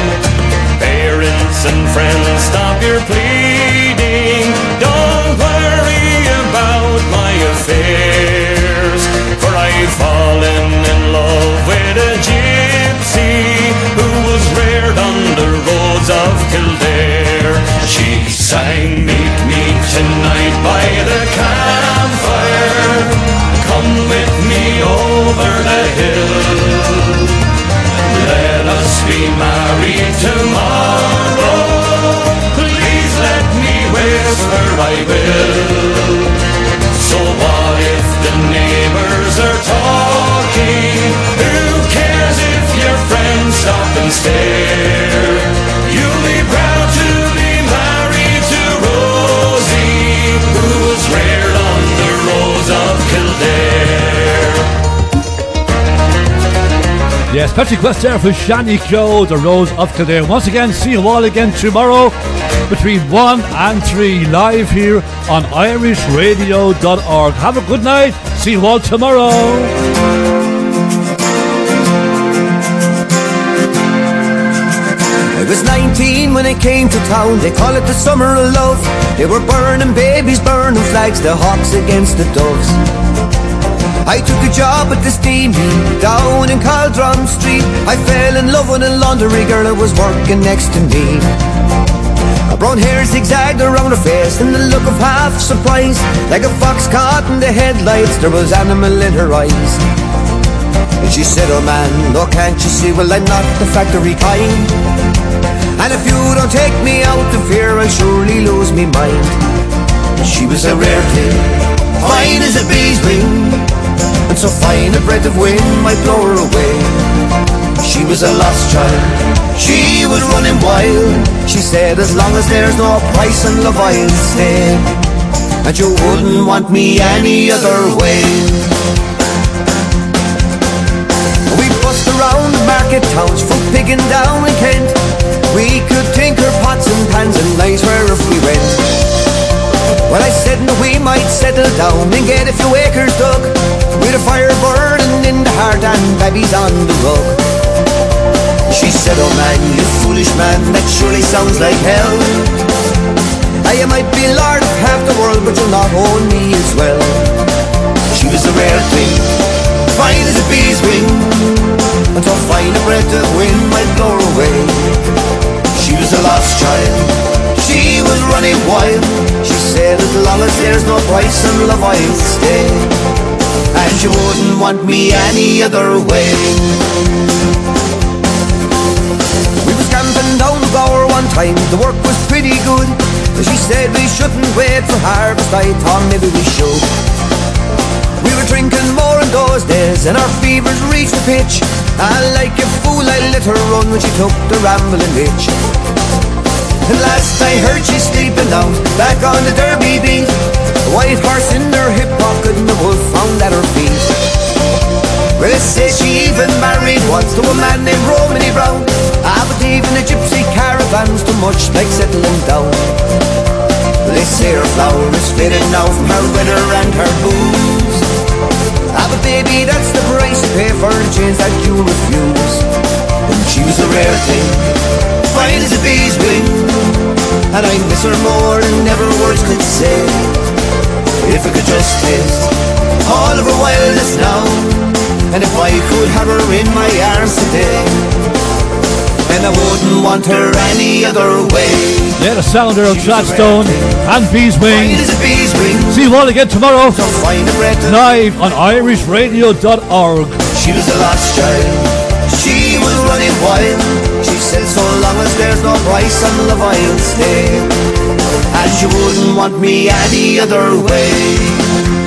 you're pleading, don't worry about my affairs, for I've fallen in love with a gypsy who was reared on the roads of Kildare. She sang, meet me tonight by the campfire, come with me over the hill, let us be married tomorrow, please let me whisper I will. So what if the neighbors are talking? Who cares if your friends stop and stare? You'll be proud to be married to Rosie, who was reared on the roads of Kildare. Yes, Patrick West there for Shani Crow, the Rose of Kildare. Once again, see you all again tomorrow between one and three, live here on irish radio dot org. Have a good night. See you all tomorrow. I was nineteen when I came to town. They call it the summer of love. They were burning babies, burning flags, the hawks against the doves. I took a job at the steam mill down in Caldron Street. I fell in love with a laundry girl who was working next to me. Her brown hair zigzagged around her face and the look of half surprise, like a fox caught in the headlights, there was animal in her eyes. And she said, oh man, oh can't you see, well I'm not the factory kind, and if you don't take me out of here I'll surely lose me mind. She was a rare thing, fine as a bee's wing, and so fine a breath of wind might blow her away. She was a lost child, she was running wild. She said, as long as there's no price in love I'll stay, and you wouldn't want me any other way. We bust around the market towns, from pigging down in Kent. We could tinker pots and pans and nice where if we went. Well, I said that we might settle down and get a few acres dug, with a fire burning in the heart and babies on the rug. She said, oh man, you foolish man, that surely sounds like hell. I might be lord of half the world, but you'll not own me as well. She was a rare thing, fine as a bee's wing, and so fine a breath of wind might blow her away. She was a lost child, she was running wild. She said, as long as there's no price in love I'll stay, and you wouldn't want me any other way. We was camping down the Gower one time, the work was pretty good. She said we shouldn't wait for harvest, I thought maybe we should. We were drinking more in those days and our fevers reached the pitch, and like a fool I let her run when she took the rambling ditch. And last I heard she's sleeping out back on the Derby beat, a white horse in her hip pocket and the wolf found at her feet. Well, they say she even married once to a man named Romany Brown. Ah, but even a gypsy caravan's too much like settling down. Well, they say her flower is faded now from her winter and her booze. Ah, but baby, that's the price you pay for the chains that you refuse. And she was a rare thing, fine as a bee's wing, and I miss her more than ever words could say. If I could just taste all of her wildness now, and if I could have her in my arms today, then I wouldn't want her any other way. Yeah, the sounder of Gladstone and Bees Wing. Bees wing. See you all again tomorrow, so live on irish radio dot org. She was a lost child, she was running wild. She said, so long as there's no price on love I'll stay, and you wouldn't want me any other way.